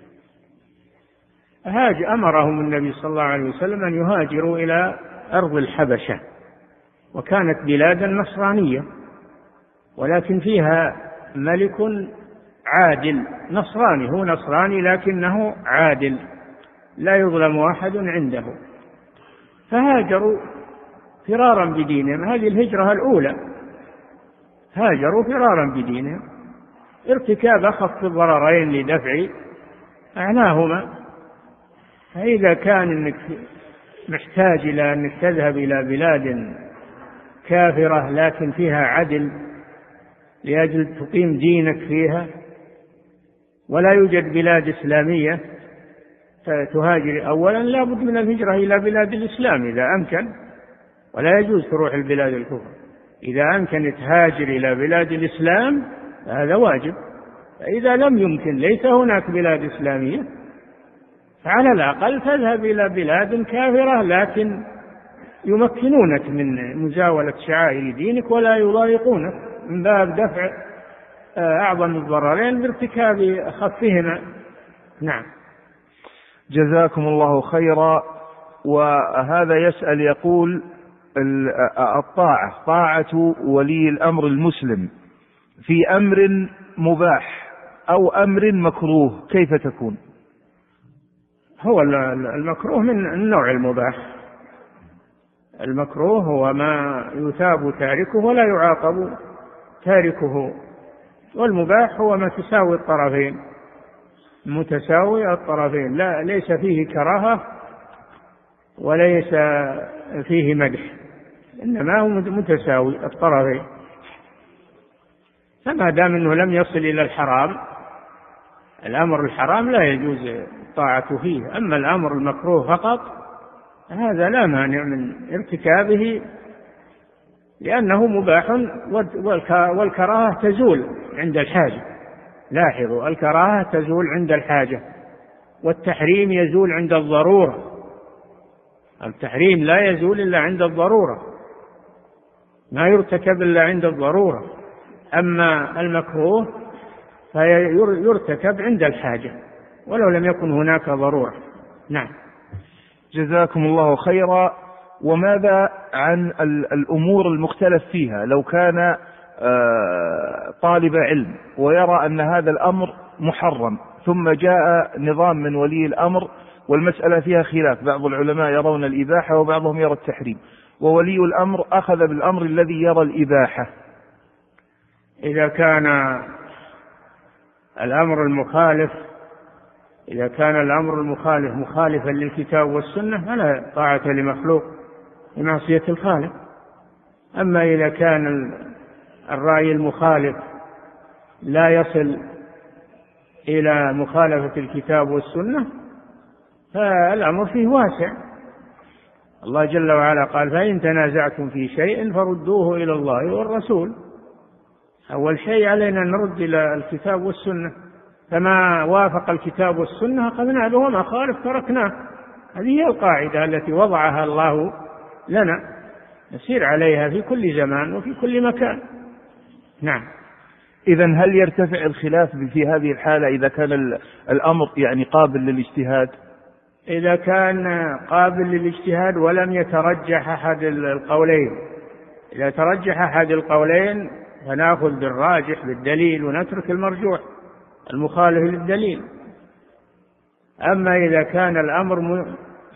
هاج أمرهم النبي صلى الله عليه وسلم أن يهاجروا إلى أرض الحبشة، وكانت بلادا نصرانية ولكن فيها ملك عادل نصراني، هو نصراني لكنه عادل لا يظلم أحد عنده، فهاجروا فرارا بدينهم. هذه الهجرة الأولى، هاجروا فرارا بدينهم، ارتكاب أخف الضررين لدفع أعلاهما. فإذا كان إنك محتاج إلى أنك تذهب إلى بلاد كافرة لكن فيها عدل لأجل تقيم دينك فيها، ولا يوجد بلاد إسلامية، فتهاجر. أولا لا بد من الهجرة إلى بلاد الإسلام إذا أمكن، ولا يجوز تروح البلاد الكفر. إذا أمكن تهاجر إلى بلاد الإسلام هذا واجب. إذا لم يمكن، ليس هناك بلاد إسلامية، على الأقل تذهب إلى بلاد كافرة لكن يمكنونك من مزاولة شعائر دينك ولا يضايقونك، من باب دفع أعظم الضررين بارتكاب أخفهما. نعم. جزاكم الله خيرا. وهذا يسأل يقول الطاعة طاعة ولي الأمر المسلم في أمر مباح أو أمر مكروه كيف تكون؟ هو المكروه من النوع المباح. المكروه هو ما يثاب تاركه ولا يعاقب تاركه، والمباح هو ما تساوي الطرفين، متساوي الطرفين، لا ليس فيه كراهة وليس فيه مدح، إنما هو متساوي الطرفين. فما دام أنه لم يصل إلى الحرام، الأمر الحرام لا يجوز الطاعة فيه، أما الأمر المكروه فقط هذا لا مانع من ارتكابه لأنه مباح، والكراهة تزول عند الحاجة. لاحظوا، الكراهة تزول عند الحاجة، والتحريم يزول عند الضرورة. التحريم لا يزول إلا عند الضرورة، ما يرتكب إلا عند الضرورة، أما المكروه فيرتكب عند الحاجة ولو لم يكن هناك ضرورة. نعم. جزاكم الله خيرا. وماذا عن الأمور المختلف فيها؟ لو كان طالب علم ويرى أن هذا الأمر محرم ثم جاء نظام من ولي الأمر والمسألة فيها خلاف، بعض العلماء يرون الإباحة وبعضهم يرى التحريم، وولي الأمر أخذ بالأمر الذي يرى الإباحة، إذا كان الأمر المخالف إذا كان الأمر المخالف مخالفا للكتاب والسنة فلا طاعة لمخلوق بمعصية الخالق. أما إذا كان الرأي المخالف لا يصل إلى مخالفة الكتاب والسنة فالأمر فيه واسع. الله جل وعلا قال: فإن تنازعتم في شيء فردوه إلى الله والرسول. أول شيء علينا أن نرد إلى الكتاب والسنة، فما وافق الكتاب والسنة أخذنا به وما خالف تركناه. هذه هي القاعدة التي وضعها الله لنا، نسير عليها في كل زمان وفي كل مكان. نعم. إذن هل يرتفع الخلاف في هذه الحالة إذا كان الأمر يعني قابل للاجتهاد؟ إذا كان قابل للاجتهاد ولم يترجح أحد القولين، إذا ترجح أحد القولين فنأخذ بالراجح بالدليل ونترك المرجوح المخالف للدليل. أما إذا كان الأمر م...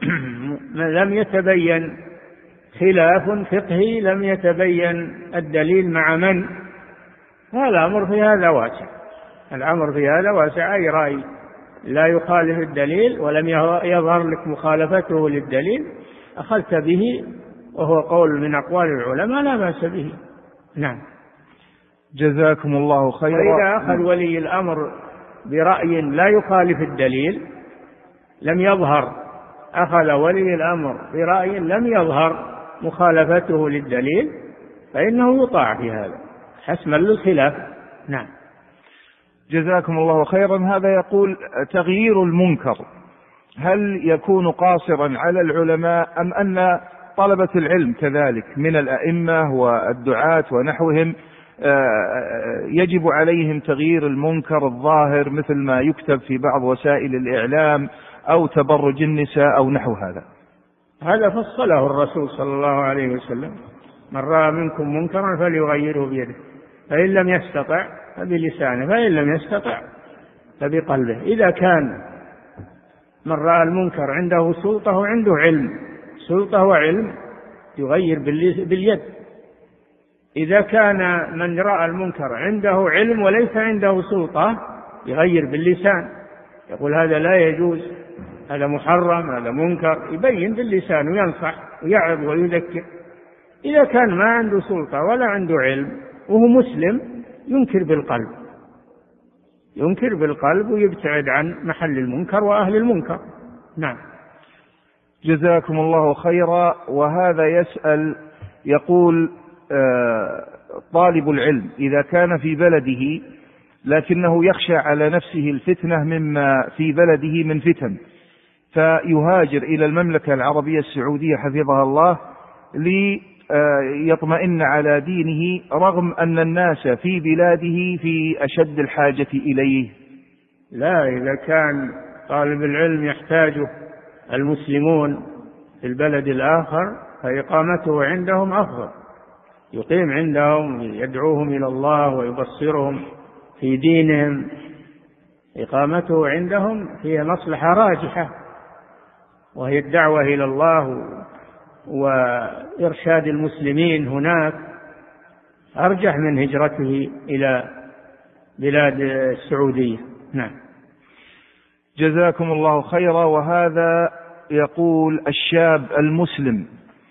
لم يتبين خلاف فقهي، لم يتبين الدليل مع من، هذا الأمر في هذا واسع. الأمر في هذا واسع، أي رأي لا يخالف الدليل ولم يظهر لك مخالفته للدليل أخذت به، وهو قول من أقوال العلماء لا بأس به. نعم. جزاكم الله خيرا. وإذا أخذ ولي الأمر برأي لا يخالف الدليل لم يظهر، أخذ ولي الأمر برأي لم يظهر مخالفته للدليل فإنه يطاع في هذا حسما للخلاف. نعم. جزاكم الله خيرا. هذا يقول: تغيير المنكر هل يكون قاصرا على العلماء أم أن طلبة العلم كذلك من الأئمة والدعاة ونحوهم يجب عليهم تغيير المنكر الظاهر مثل ما يكتب في بعض وسائل الإعلام أو تبرج النساء أو نحو هذا؟ هذا فصله الرسول صلى الله عليه وسلم: من رأى منكم منكرا فليغيره بيده، فإن لم يستطع فبلسانه، فإن لم يستطع فبقلبه. إذا كان من رأى المنكر عنده سلطة وعنده علم، سلطة وعلم، يغير باليد. إذا كان من رأى المنكر عنده علم وليس عنده سلطة يغير باللسان، يقول هذا لا يجوز، هذا محرم، هذا منكر، يبين باللسان وينصح ويعظ ويذكر. إذا كان ما عنده سلطة ولا عنده علم وهو مسلم ينكر بالقلب، ينكر بالقلب ويبتعد عن محل المنكر وأهل المنكر. نعم. جزاكم الله خيرا. وهذا يسأل يقول: طالب العلم إذا كان في بلده لكنه يخشى على نفسه الفتنة مما في بلده من فتن، فيهاجر إلى المملكة العربية السعودية حفظها الله ليطمئن على دينه، رغم أن الناس في بلاده في أشد الحاجة إليه؟ لا، إذا كان طالب العلم يحتاجه المسلمون في البلد الآخر فإقامته عندهم أفضل، يقيم عندهم يدعوهم إلى الله ويبصرهم في دينهم، إقامته عندهم فيها مصلحة راجحة، وهي الدعوة إلى الله وإرشاد المسلمين هناك، أرجح من هجرته إلى بلاد السعودية. نعم. جزاكم الله خيرا. وهذا يقول الشاب المسلم: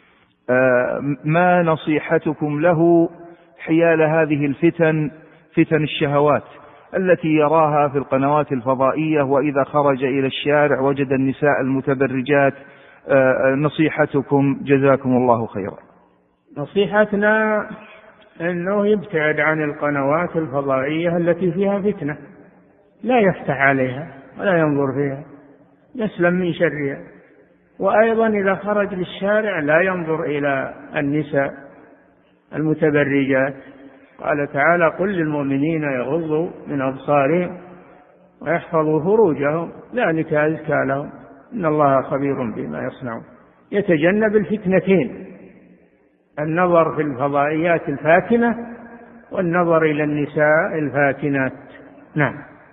ما نصيحتكم له حيال هذه الفتن، فتن الشهوات التي يراها في القنوات الفضائية، وإذا خرج إلى الشارع وجد النساء المتبرجات؟ نصيحتكم جزاكم الله خيرا. نصيحتنا أنه يبتعد عن القنوات الفضائية التي فيها فتنة، لا يفتح عليها ولا ينظر فيها، يسلم من شرها. وأيضا إذا خرج للشارع لا ينظر إلى النساء المتبرجات. قال تعالى: قل للمؤمنين يغضوا من أبصارهم ويحفظوا فروجهم ذلك أزكى لهم إن الله خبير بما يصنعون. يتجنب الفتنتين: النظر في الفضائيات الفاتنة والنظر إلى النساء الفاتنات. نعم.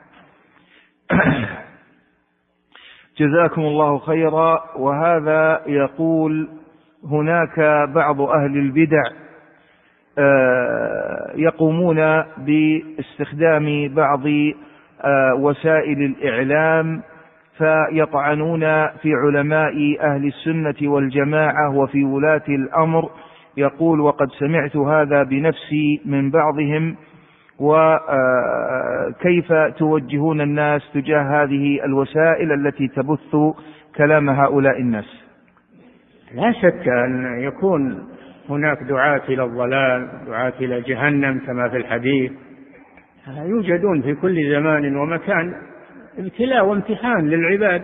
جزاكم الله خيرا. وهذا يقول: هناك بعض أهل البدع يقومون باستخدام بعض وسائل الإعلام فيطعنون في علماء أهل السنة والجماعة وفي ولاة الأمر. يقول: وقد سمعت هذا بنفسي من بعضهم، وكيف توجهون الناس تجاه هذه الوسائل التي تبث كلام هؤلاء الناس؟ لا شك أن يكون هناك دعاة إلى الضلال، دعاة إلى جهنم كما في الحديث، يوجدون في كل زمان ومكان، ابتلاء وامتحان للعباد،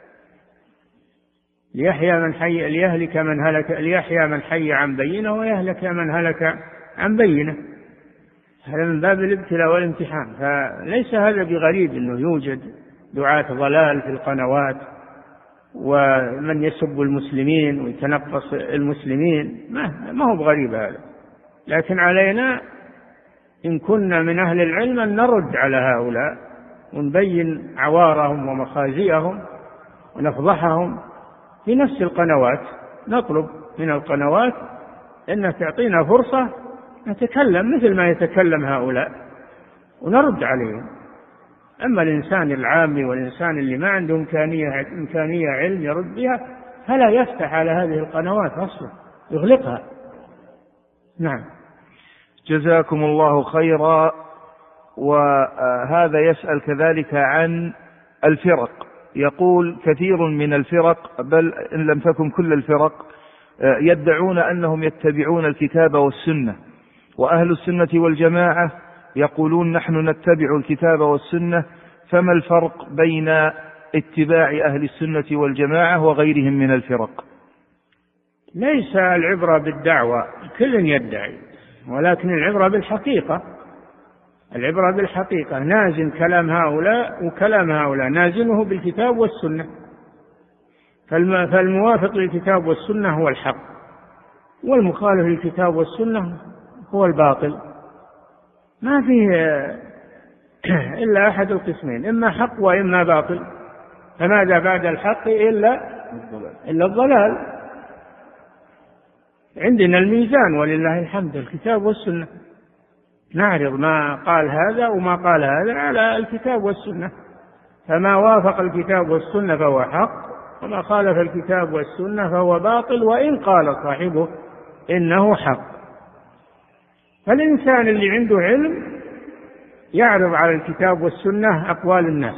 ليحيى من حي ليهلك من هلك ليحيى من حي عن بينه ويهلك من هلك عن بينه. هذا من باب الابتلاء والامتحان. فليس هذا بغريب أنه يوجد دعاة ضلال في القنوات ومن يسب المسلمين ويتنقص المسلمين، ما هو بغريب هذا. لكن علينا إن كنا من أهل العلم أن نرد على هؤلاء ونبين عوارهم ومخازيهم ونفضحهم في نفس القنوات. نطلب من القنوات أن تعطينا فرصة نتكلم مثل ما يتكلم هؤلاء ونرد عليهم. أما الإنسان العامي والإنسان اللي ما عنده إمكانية, إمكانية علم يرد بها فلا يفتح على هذه القنوات أصلا، يغلقها. نعم. جزاكم الله خيرا. وهذا يسأل كذلك عن الفرق. يقول: كثير من الفرق، بل إن لم تكن كل الفرق، يدعون أنهم يتبعون الكتاب والسنة، وأهل السنة والجماعة يقولون نحن نتبع الكتاب والسنة، فما الفرق بين اتباع أهل السنة والجماعة وغيرهم من الفرق؟ ليس العبرة بالدعوة، كل يدعي، ولكن العبرة بالحقيقة. العبرة بالحقيقة، نازن كلام هؤلاء وكلام هؤلاء، نازنه بالكتاب والسنة. فالموافق للكتاب والسنة هو الحق، والمخالف للكتاب والسنة هو الباطل. ما فيه إلا أحد القسمين، إما حق وإما باطل. فماذا بعد الحق إلا إلا الضلال. عندنا الميزان ولله الحمد، الكتاب والسنة، نعرض ما قال هذا وما قال هذا على الكتاب والسنة، فما وافق الكتاب والسنة فهو حق، وما خالف الكتاب والسنة فهو باطل، وإن قال صاحبه إنه حق. فالإنسان اللي عنده علم يعرض على الكتاب والسنة أقوال الناس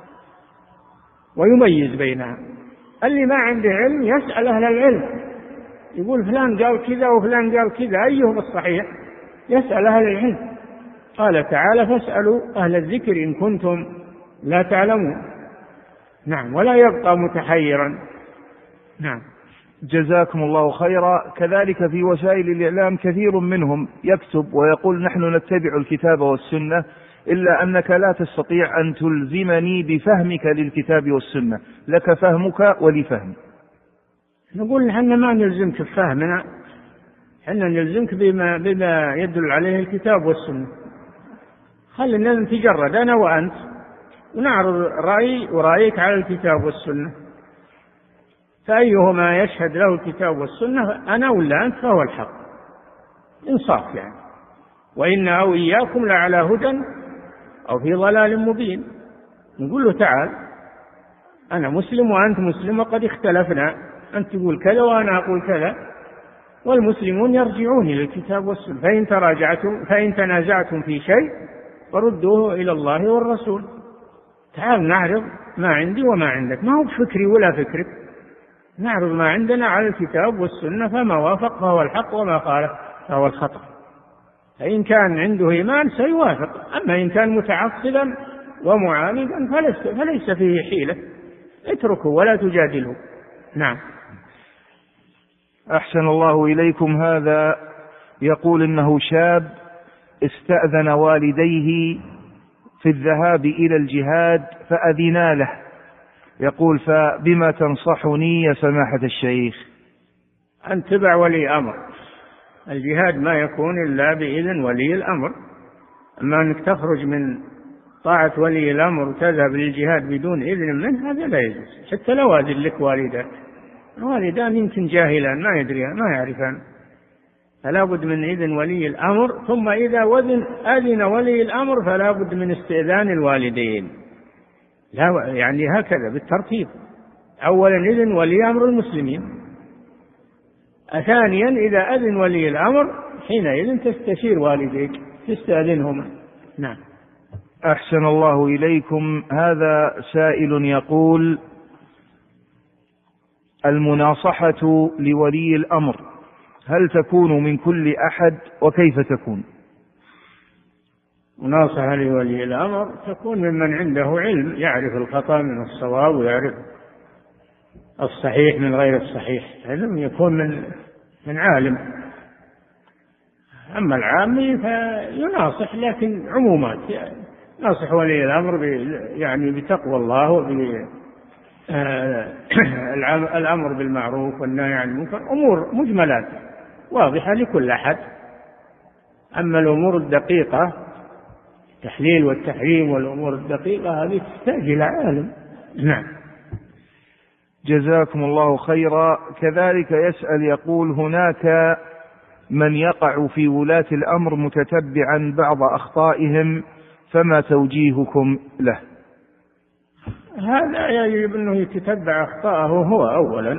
ويميز بينها. اللي ما عنده علم يسأل أهل العلم، يقول فلان قال كذا وفلان قال كذا، أيهم الصحيح؟ يسأل أهل العلم. قال تعالى: فاسألوا أهل الذكر إن كنتم لا تعلمون. نعم، ولا يبقى متحيرا. نعم. جزاكم الله خيرا. كذلك في وسائل الإعلام كثير منهم يكتب ويقول نحن نتبع الكتاب والسنة، إلا أنك لا تستطيع أن تلزمني بفهمك للكتاب والسنة، لك فهمك ولي فهمي. نقول نحن ما نلزمك بفهمنا، حنا نلزمك بما, بما يدل عليه الكتاب والسنة. خلينا نتجرد أنا وأنت ونعرض رأيي ورأيك على الكتاب والسنة، فأيهما يشهد له الكتاب والسنة أنا ولا أنت فهو الحق، إنصاف يعني. وإن أو إياكم لعلى هدى أو في ضلال مبين. نقول له تعال أنا مسلم وأنت مسلم وقد اختلفنا، أنت تقول كذا وأنا أقول كذا، والمسلمون يرجعون إلى الكتاب والسنة، فإن تراجعتم فإن تنازعتم في شيء فردوه إلى الله والرسول. تعال نعرض ما عندي وما عندك، ما هو بفكري ولا فكرك، نعرض ما عندنا على الكتاب والسنة، فما وافق فهو الحق وما خالف فهو الخطأ. فإن كان عنده إيمان سيوافق، أما إن كان متعصبا ومعاندا فليس, فليس فيه حيلة، اتركه ولا تجادله. نعم. أحسن الله إليكم. هذا يقول إنه شاب استأذن والديه في الذهاب إلى الجهاد فأذنا له، يقول فبما تنصحني يا سماحة الشيخ؟ أن تبع ولي أمر، الجهاد ما يكون إلا بإذن ولي الأمر، أما أنك تخرج من طاعة ولي الأمر وتذهب للجهاد بدون إذن منه هذا لا يجوز، حتى لو أذن لك والدك، الوالدان يمكن جاهلان ما يدريان ما يعرفان، فلا بد من إذن ولي الأمر، ثم إذا وذن أذن ولي الأمر فلا بد من استئذان الوالدين، لا يعني هكذا بالترتيب. أولا إذن ولي أمر المسلمين، ثانيا إذا أذن ولي الأمر حينئذ تستشير والديك تستأذنهما. نعم. أحسن الله إليكم. هذا سائل يقول المناصحة لولي الأمر هل تكون من كل أحد وكيف تكون؟ مناصحة لولي الأمر تكون ممن عنده علم، يعرف الخطأ من الصواب ويعرف الصحيح من غير الصحيح، علم يكون من من عالم. أما العامي فيناصح لكن عمومات، يعني ناصح ولي الأمر يعني بتقوى الله وبالأمر بالمعروف والنهي عن المنكر، أمور مجملات واضحة لكل أحد. أما الأمور الدقيقة التحليل والتحريم والأمور الدقيقة هذه تحتاج إلى عالم. نعم. جزاكم الله خيرا. كذلك يسأل يقول هناك من يقع في ولاة الأمر متتبعا بعض أخطائهم، فما توجيهكم له؟ هذا يجب أنه يتتبع أخطاءه هو أولا،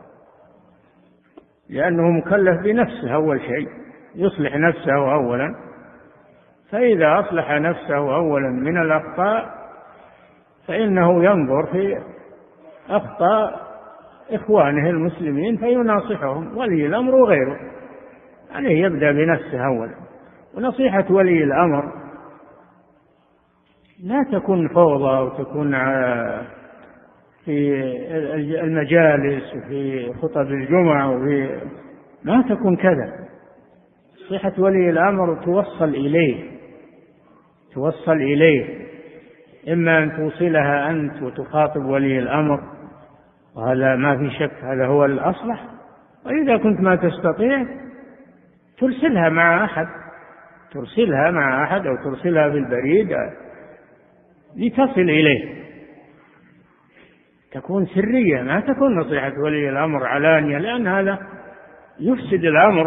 لأنه مكلف بنفسه أول شيء، يصلح نفسه أولا، فإذا أصلح نفسه أولا من الأخطاء فإنه ينظر في أخطاء إخوانه المسلمين فيناصحهم، ولي الأمر وغيره، عليه يبدأ بنفسه أولا. ونصيحة ولي الأمر لا تكون فوضى وتكون في المجالس وفي خطب الجمعة وفي ما تكون كذا. نصيحة ولي الأمر توصل إليه توصل إليه إما أن توصلها أنت وتخاطب ولي الأمر، وهذا ما في شك هذا هو الأصلح، وإذا كنت ما تستطيع ترسلها مع أحد ترسلها مع أحد أو ترسلها بالبريد لتصل إليه، تكون سرية، ما تكون نصيحة ولي الأمر علانية، لأن هذا يفسد الأمر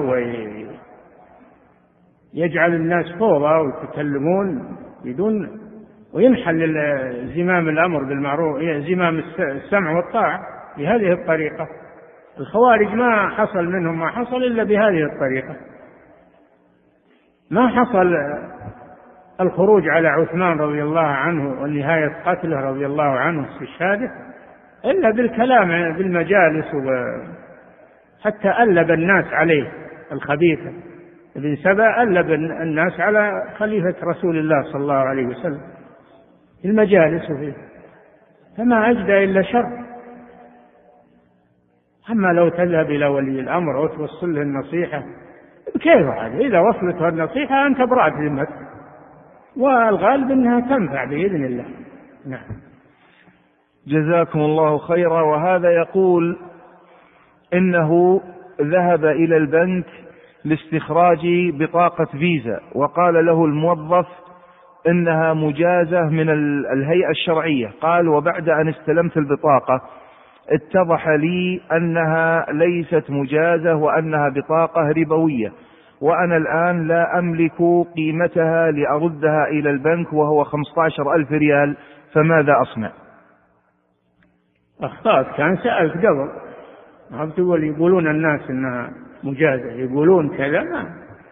ويجعل الناس فوضى ويتكلمون بدون، وينحل زمام الأمر بالمعروف زمام السمع والطاعة بهذه الطريقة. الخوارج ما حصل منهم ما حصل إلا بهذه الطريقة، ما حصل الخروج على عثمان رضي الله عنه ونهاية قتله رضي الله عنه استشهاده إلا بالكلام بالمجالس، حتى ألب الناس عليه الخبيثة ابن سبأ ألب الناس على خليفة رسول الله صلى الله عليه وسلم في المجالس وفيه. فما أجدى إلا شر. أما لو تذهب إلى ولي الأمر وتوصل له النصيحة كيف عاد؟ إذا وصلت النصيحة أنت برأت ذمتك، والغالب أنها تنفع بإذن الله. نعم. جزاكم الله خيرا. وهذا يقول إنه ذهب إلى البنك لاستخراج بطاقة فيزا، وقال له الموظف إنها مجازة من الهيئة الشرعية. قال: وبعد أن استلمت البطاقة اتضح لي أنها ليست مجازة وأنها بطاقة ربوية، وأنا الآن لا أملك قيمتها لأردها إلى البنك وهو خمسة عشر ألف ريال، فماذا أصنع؟ أخطأت، كان سألت قبل. ما بتقول يقولون الناس إنها مجازة، يقولون كذا، ما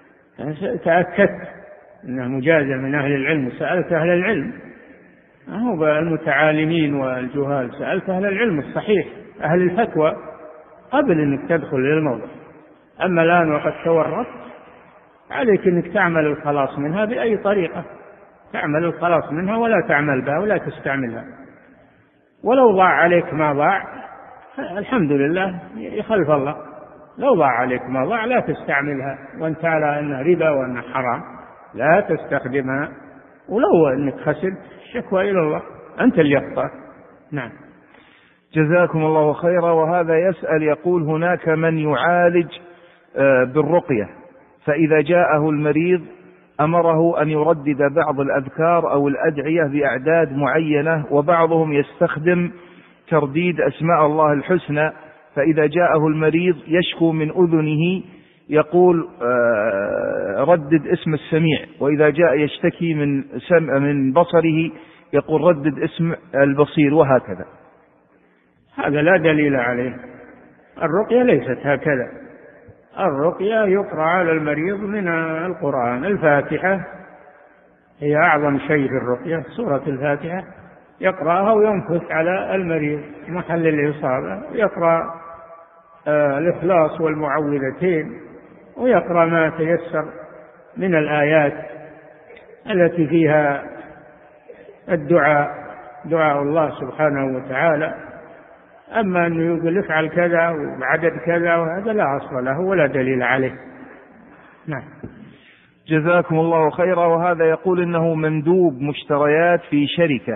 تأكدت إنها مجازة من أهل العلم، سألت أهل العلم، هو المتعالمين والجهال، سألت أهل العلم الصحيح أهل الفتوى قبل أنك تدخل للموضوع. أما الآن وقد تورطت عليك أنك تعمل الخلاص منها بأي طريقة، تعمل الخلاص منها ولا تعمل بها ولا تستعملها. ولو ضاع عليك ما ضاع الحمد لله، يخلف الله. لو ضاع عليك ما ضاع لا تستعملها، وانت على أنها ربا وأنها حرام لا تستخدمها. ولو أنك خسرت شكوى إلى الله، أنت اللي أخطأت. نعم. جزاكم الله خيرا. وهذا يسأل يقول: هناك من يعالج بالرقية، فإذا جاءه المريض أمره أن يردد بعض الأذكار أو الأدعية بأعداد معينة، وبعضهم يستخدم ترديد أسماء الله الحسنى، فإذا جاءه المريض يشكو من أذنه يقول ردد اسم السميع، وإذا جاء يشتكي من سمع من بصره يقول ردد اسم البصير، وهكذا. هذا لا دليل عليه. الرقية ليست هكذا. الرقية يقرأ على المريض من القرآن. الفاتحة هي أعظم شيء في الرقية، سورة الفاتحة يقرأها وينفث على المريض محل الإصابة، يقرأ آه الإخلاص والمعوذتين، ويقرأ ما تيسر من الآيات التي فيها الدعاء، دعاء الله سبحانه وتعالى. أما أنه يقول افعل كذا وعدد كذا، وهذا لا أصل له ولا دليل عليه. نعم. جزاكم الله خيرا. وهذا يقول إنه مندوب مشتريات في شركة،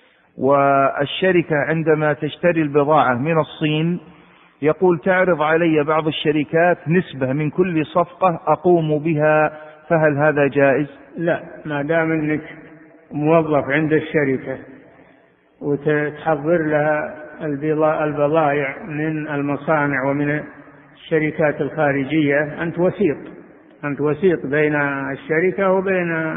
والشركة عندما تشتري البضاعة من الصين يقول تعرض علي بعض الشركات نسبة من كل صفقة أقوم بها، فهل هذا جائز؟ لا، ما دام أنك موظف عند الشركة وتحضر لها البضائع من المصانع ومن الشركات الخارجية، أنت وسيط، أنت وسيط بين الشركة وبين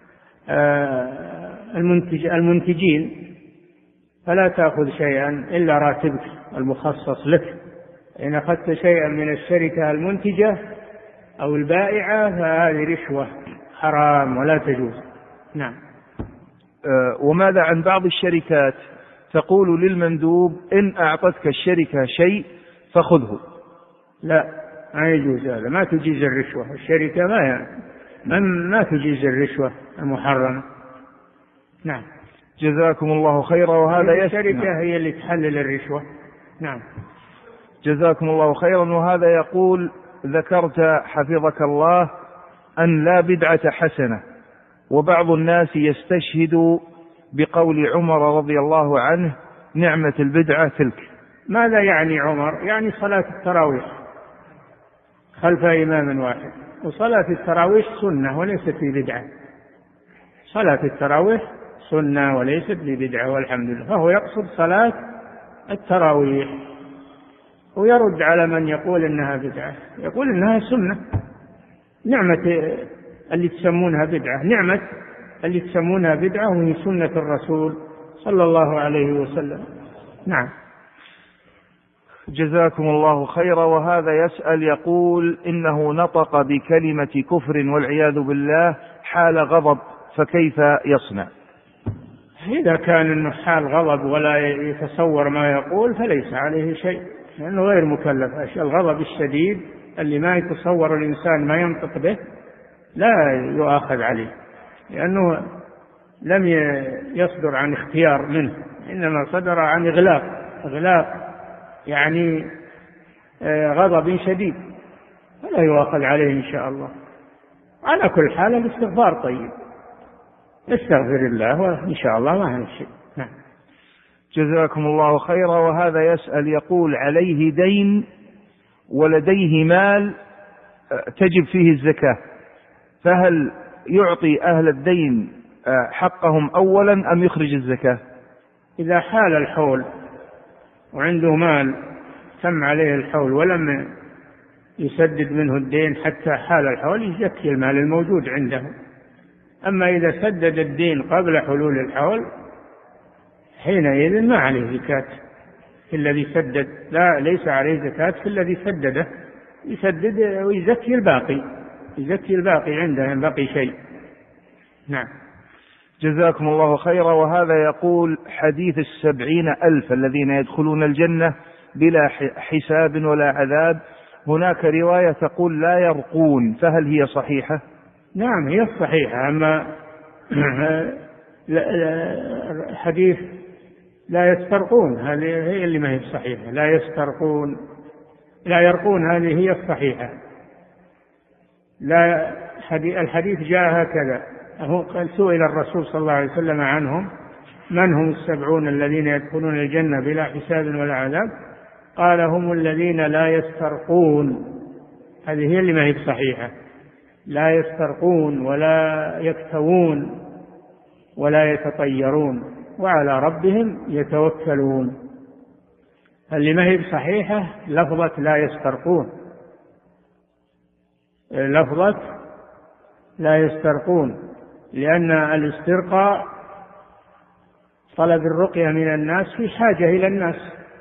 المنتج المنتجين، فلا تأخذ شيئا إلا راتبك المخصص لك. إن أخذت شيئا من الشركة المنتجة أو البائعة فهذه رشوة حرام ولا تجوز. نعم. وماذا عن بعض الشركات تقول للمندوب إن أعطتك الشركة شيء فخذه؟ لا، ما يجوز هذا، ما تجيز الرشوة. الشركة ما من ما تجيز الرشوة المحرمة. نعم. جزاكم الله خيرا. وهذا الشركة هي اللي تحلل الرشوة. نعم. جزاكم الله خيرا. وهذا يقول ذكرت حفظك الله أن لا بدعة حسنة، وبعض الناس يستشهد بقول عمر رضي الله عنه نعمة البدعة تلك. ماذا يعني عمر؟ يعني صلاة التراويح خلف إمام واحد، وصلاة التراويح سنة وليست ببدعة. صلاة التراويح سنة وليست ببدعة والحمد لله. فهو يقصد صلاة التراويح، ويرد على من يقول إنها بدعة، يقول إنها سنة. نعمة اللي تسمونها بدعة، نعمة اللي تسمونها بدعة وهي سنة الرسول صلى الله عليه وسلم. نعم. جزاكم الله خيرا. وهذا يسأل يقول إنه نطق بكلمة كفر والعياذ بالله حال غضب، فكيف يصنع؟ إذا كان إنه حال غضب ولا يتصور ما يقول فليس عليه شيء، لأنه غير مكلف. الغضب الشديد اللي ما يتصور الإنسان ما ينطق به لا يؤاخذ عليه، لأنه لم يصدر عن اختيار منه. إنما صدر عن إغلاق، إغلاق يعني غضب شديد، ولا يؤاخذ عليه إن شاء الله. على كل حال الاستغفار طيب، استغفر الله وإن شاء الله ما هي شيء. نعم. جزاكم الله خيرا. وهذا يسأل يقول عليه دين ولديه مال تجب فيه الزكاة، فهل يعطي أهل الدين حقهم أولا أم يخرج الزكاة؟ إذا حال الحول وعنده مال تم عليه الحول ولم يسدد منه الدين حتى حال الحول يزكي المال الموجود عنده. أما إذا سدد الدين قبل حلول الحول حينئذ ما عليه زكاة في الذي سدد، لا ليس عليه زكاة في الذي سدده، يسدد ويزكي الباقي، يزكي الباقي عنده إن بقي شيء. نعم. جزاكم الله خيرا. وهذا يقول حديث السبعين ألف الذين يدخلون الجنة بلا حساب ولا عذاب، هناك رواية تقول لا يرقون، فهل هي صحيحة؟ نعم هي الصحيحة. أما حديث لا يسترقون هذه هي اللي ما هي صحيحة. لا يسترقون لا يرقون هذه هي الصحيحة. لا الحديث جاء هكذا، هو قال سئل الرسول صلى الله عليه وسلم عنهم من هم السبعون الذين يدخلون الجنة بلا حساب ولا عذاب، قال هم الذين لا يسترقون، هذه هي اللي ما هي صحيحة. لا يسترقون ولا يكتوون ولا يتطيرون وعلى ربهم يتوكلون. اللي ما هي صحيحة لفظة لا يسترقون، لفظة لا يسترقون، لأن الاسترقاء طلب الرقية من الناس في حاجة إلى الناس،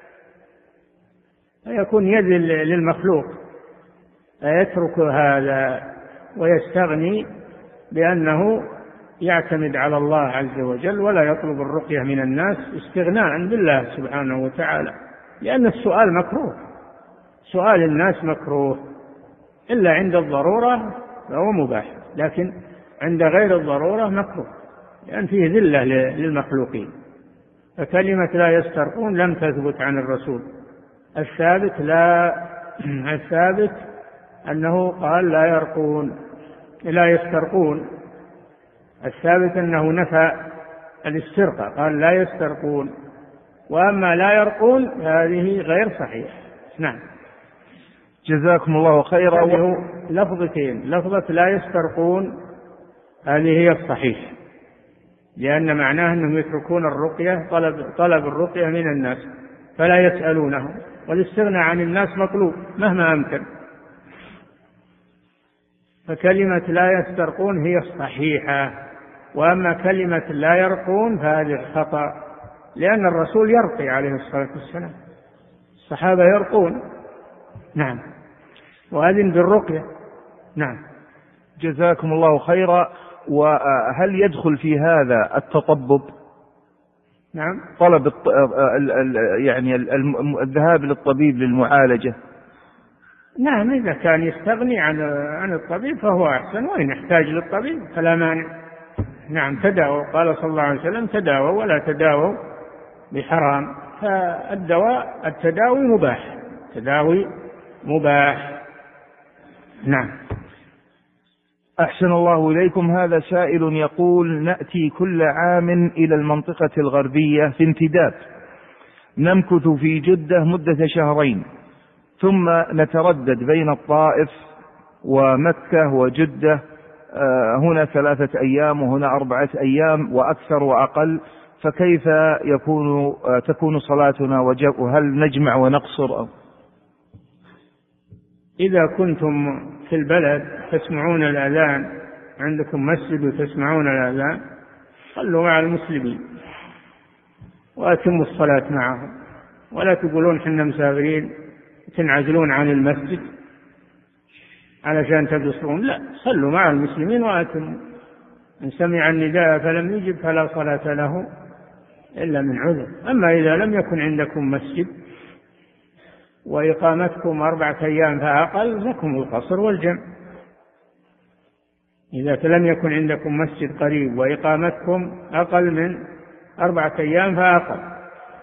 فيكون يذل للمخلوق، فيترك هذا ويستغني بأنه يعتمد على الله عز وجل ولا يطلب الرقية من الناس استغناء بالله سبحانه وتعالى، لأن السؤال مكروه، سؤال الناس مكروه إلا عند الضرورة فهو مباح، لكن عند غير الضرورة مكروه لأن فيه ذلة للمخلوقين. فكلمة لا يسترقون لم تثبت عن الرسول. الثابت لا الثابت أنه قال لا يرقون لا يسترقون، الثابت أنه نفى الاسترقاء قال لا يسترقون، وأما لا يرقون هذه غير صحيح. نعم. جزاكم الله خيرا. هذه لفظتين، لفظة لا يسترقون هذه هي الصحيح، لأن معناه أنهم يتركون الرقية، طلب, طلب الرقية من الناس فلا يسألونه، والاستغناء عن الناس مطلوب مهما أمكن. فكلمة لا يسترقون هي الصحيحة، وأما كلمة لا يرقون فهذه خطأ، لأن الرسول يرقي عليه الصلاة والسلام، الصحابة يرقون. نعم. وأذن بالرقية. نعم. جزاكم الله خيرا. وهل يدخل في هذا التطبب؟ نعم. طلب الط... يعني الذهاب للطبيب للمعالجة؟ نعم إذا كان يستغني عن عن الطبيب فهو أحسن، وإن يحتاج للطبيب فلا مانع. نعم. تداووا، قال صلى الله عليه وسلم تداووا ولا تداووا بحرام، فالدواء التداوي مباح، تداوي مباح. نعم. أحسن الله إليكم. هذا سائل يقول نأتي كل عام إلى المنطقة الغربية في انتداب، نمكث في جدة مدة شهرين، ثم نتردد بين الطائف ومكة وجدة، هنا ثلاثة أيام وهنا أربعة أيام وأكثر وأقل، فكيف يكون تكون صلاتنا وهل نجمع ونقصر؟ إذا كنتم في البلد تسمعون الأذان، عندكم مسجد وتسمعون الأذان، صلوا مع المسلمين وأتموا الصلاة معهم، ولا تقولون حنا مسافرين تنعزلون عن المسجد علشان تقصرون، لا، صلوا مع المسلمين وأتموا. من سمع النداء فلم يجب فلا صلاة له إلا من عذر. أما إذا لم يكن عندكم مسجد وإقامتكم أربعة أيام فأقل لكم القصر والجمع. إذا لم يكن عندكم مسجد قريب وإقامتكم أقل من أربعة أيام فأقل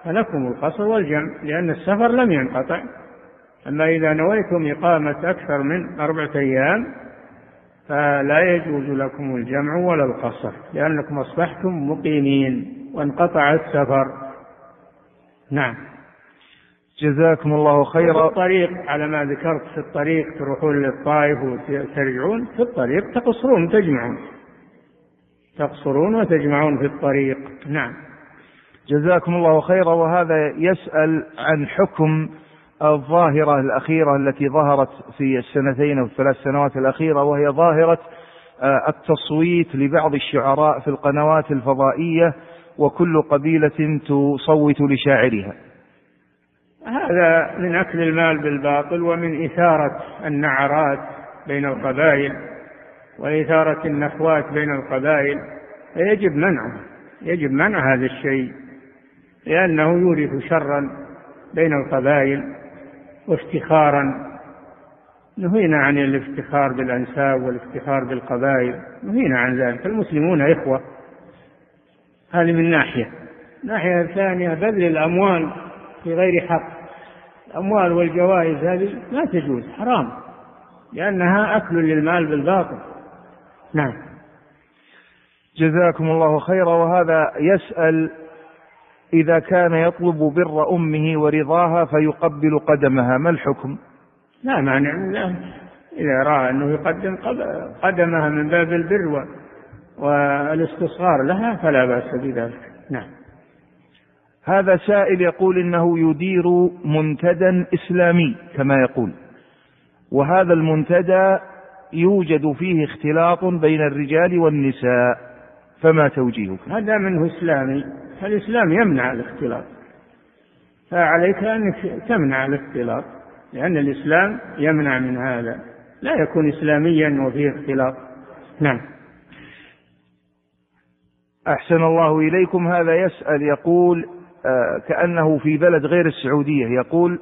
فلكم القصر والجمع لأن السفر لم ينقطع. أما إذا نويتم إقامة أكثر من أربعة أيام فلا يجوز لكم الجمع ولا القصر لأنكم أصبحتم مقيمين وانقطع السفر. نعم. جزاكم الله خيرا. في الطريق على ما ذكرت، في الطريق تروحون للطائف وترجعون، في الطريق تقصرون تجمعون تقصرون وتجمعون في الطريق. نعم. جزاكم الله خيرا. وهذا يسأل عن حكم الظاهرة الأخيرة التي ظهرت في السنتين أو الثلاث سنوات الأخيرة، وهي ظاهرة التصويت لبعض الشعراء في القنوات الفضائية وكل قبيلة تصوت لشاعرها. هذا من أكل المال بالباطل ومن إثارة النعرات بين القبائل وإثارة النخوات بين القبائل، فيجب منعه يجب منع هذا الشيء لأنه يورث شرا بين القبائل وافتخارا. نهينا عن الافتخار بالأنساب والافتخار بالقبائل، نهينا عن ذلك. المسلمون إخوة. هذه من ناحية. ناحية ثانية بذل الأموال في غير حق، الأموال والجوائز هذه لا تجوز، حرام، لأنها أكل للمال بالباطل. نعم. جزاكم الله خيرا. وهذا يسأل إذا كان يطلب بر أمه ورضاها فيقبل قدمها ما الحكم؟ لا مانع، إذا رأى أنه يقدم قدمها من باب البر والاستصغار لها فلا بأس بذلك. نعم. هذا سائل يقول إنه يدير منتدى إسلامي كما يقول، وهذا المنتدى يوجد فيه اختلاط بين الرجال والنساء، فما توجيهك؟ هذا منه إسلامي، الإسلام يمنع الاختلاط، فعليك أنك تمنع الاختلاط لأن الإسلام يمنع من هذا، لا يكون إسلاميا وفيه اختلاط. نعم. أحسن الله إليكم. هذا يسأل يقول آه كأنه في بلد غير السعودية، يقول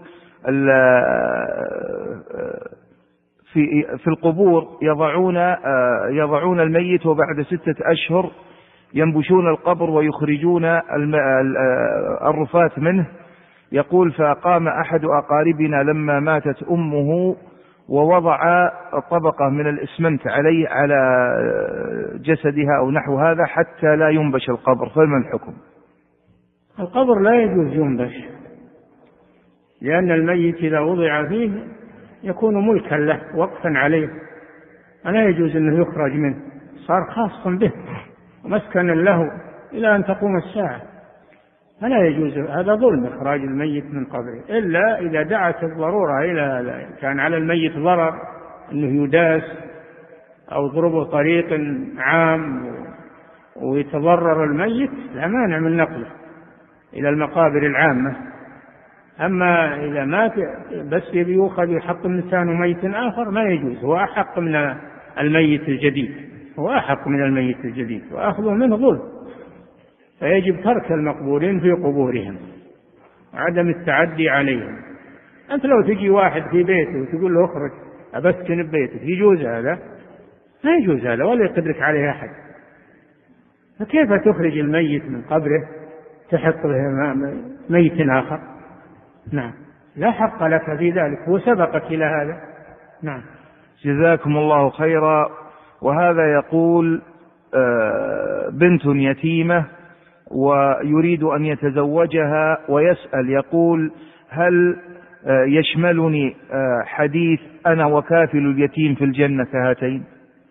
في في القبور يضعون آه يضعون الميت وبعد ستة أشهر ينبشون القبر ويخرجون الرفاة منه. يقول فقام أحد أقاربنا لما ماتت أمه ووضع طبقة من الإسمنت عليه على جسدها أو نحو هذا حتى لا ينبش القبر، فما الحكم؟ القبر لا يجوز ينبش، لأن الميت إذا وضع فيه يكون ملكا له وقفا عليه، فلا يجوز أنه يخرج منه، صار خاصا به ومسكنا له إلى أن تقوم الساعة، فلا يجوز. هذا ظلم إخراج الميت من قبره، إلا إذا دعت الضرورة إلى هذا، كان على الميت ضرر أنه يداس أو ضربه طريق عام ويتضرر الميت، لا مانع من نقله إلى المقابر العامة. أما إذا مات بس يبي يؤخذ يحط مكانه ميت آخر ما يجوز، هو أحق من الميت الجديد، هو أحق من الميت الجديد وأخذه منه ظلم، فيجب ترك المقبورين في قبورهم وعدم التعدي عليهم. أنت لو تجي واحد في بيته وتقول له اخرج أبسكن ببيتك، يجوز هذا؟ ما يجوز هذا، ولا يقدرك عليه أحد. فكيف تخرج الميت من قبره تحط به ميت آخر؟ نعم، لا حق لك في ذلك، هو سبقك إلى هذا. نعم. جزاكم الله خيرا. وهذا يقول بنت يتيمة ويريد أن يتزوجها، ويسأل يقول هل يشملني حديث أنا وكافل اليتيم في الجنة كهاتين؟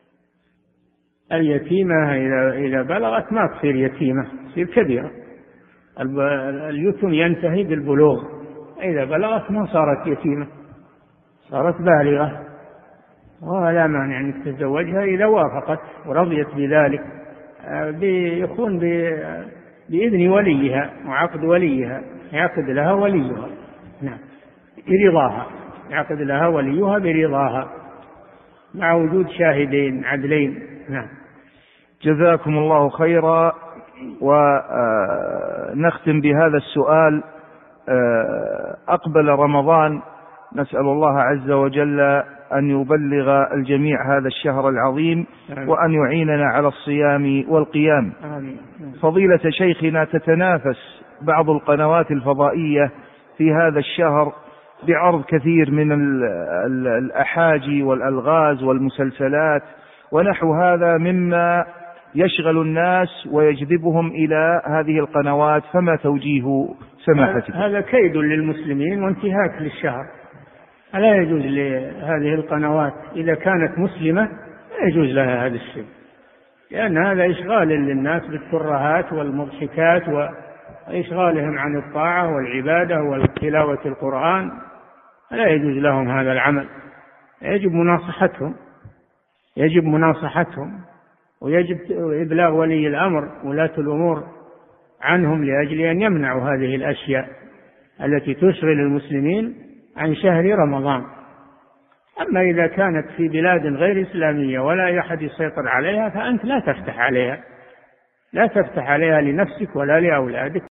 اليتيمة إذا بلغت ما تصير يتيمة، تصير كبيرة. اليتم ينتهي بالبلوغ، إذا بلغت ما صارت يتيمة، صارت بالغة، ولا مانع أن تتزوجها إذا وافقت ورضيت بذلك، يكون بإذن وليها وعقد وليها، يعقد لها وليها. نعم، برضاها، يعقد لها وليها برضاها مع وجود شاهدين عدلين. نعم. جزاكم الله خيرا. ونختم بهذا السؤال. أقبل رمضان، نسأل الله عز وجل أن يبلغ الجميع هذا الشهر العظيم وأن يعيننا على الصيام والقيام. فضيلة شيخنا، تتنافس بعض القنوات الفضائية في هذا الشهر بعرض كثير من الأحاجي والألغاز والمسلسلات ونحو هذا مما يشغل الناس ويجذبهم إلى هذه القنوات، فما توجيه سماحتك؟ هذا كيد للمسلمين وانتهاك للشهر. ألا يجوز لهذه القنوات إذا كانت مسلمة لا يجوز لها هذا الشيء، لأن هذا إشغال للناس بالترهات والمضحكات وإشغالهم عن الطاعة والعبادة وتلاوة القرآن. لا يجوز لهم هذا العمل، يجب مناصحتهم يجب مناصحتهم ويجب إبلاغ ولي الأمر ولاة الأمور عنهم لأجل أن يمنعوا هذه الأشياء التي تشغل المسلمين عن شهر رمضان. أما إذا كانت في بلاد غير إسلامية ولا أحد يسيطر عليها فأنت لا تفتح عليها لا تفتح عليها لنفسك ولا لأولادك.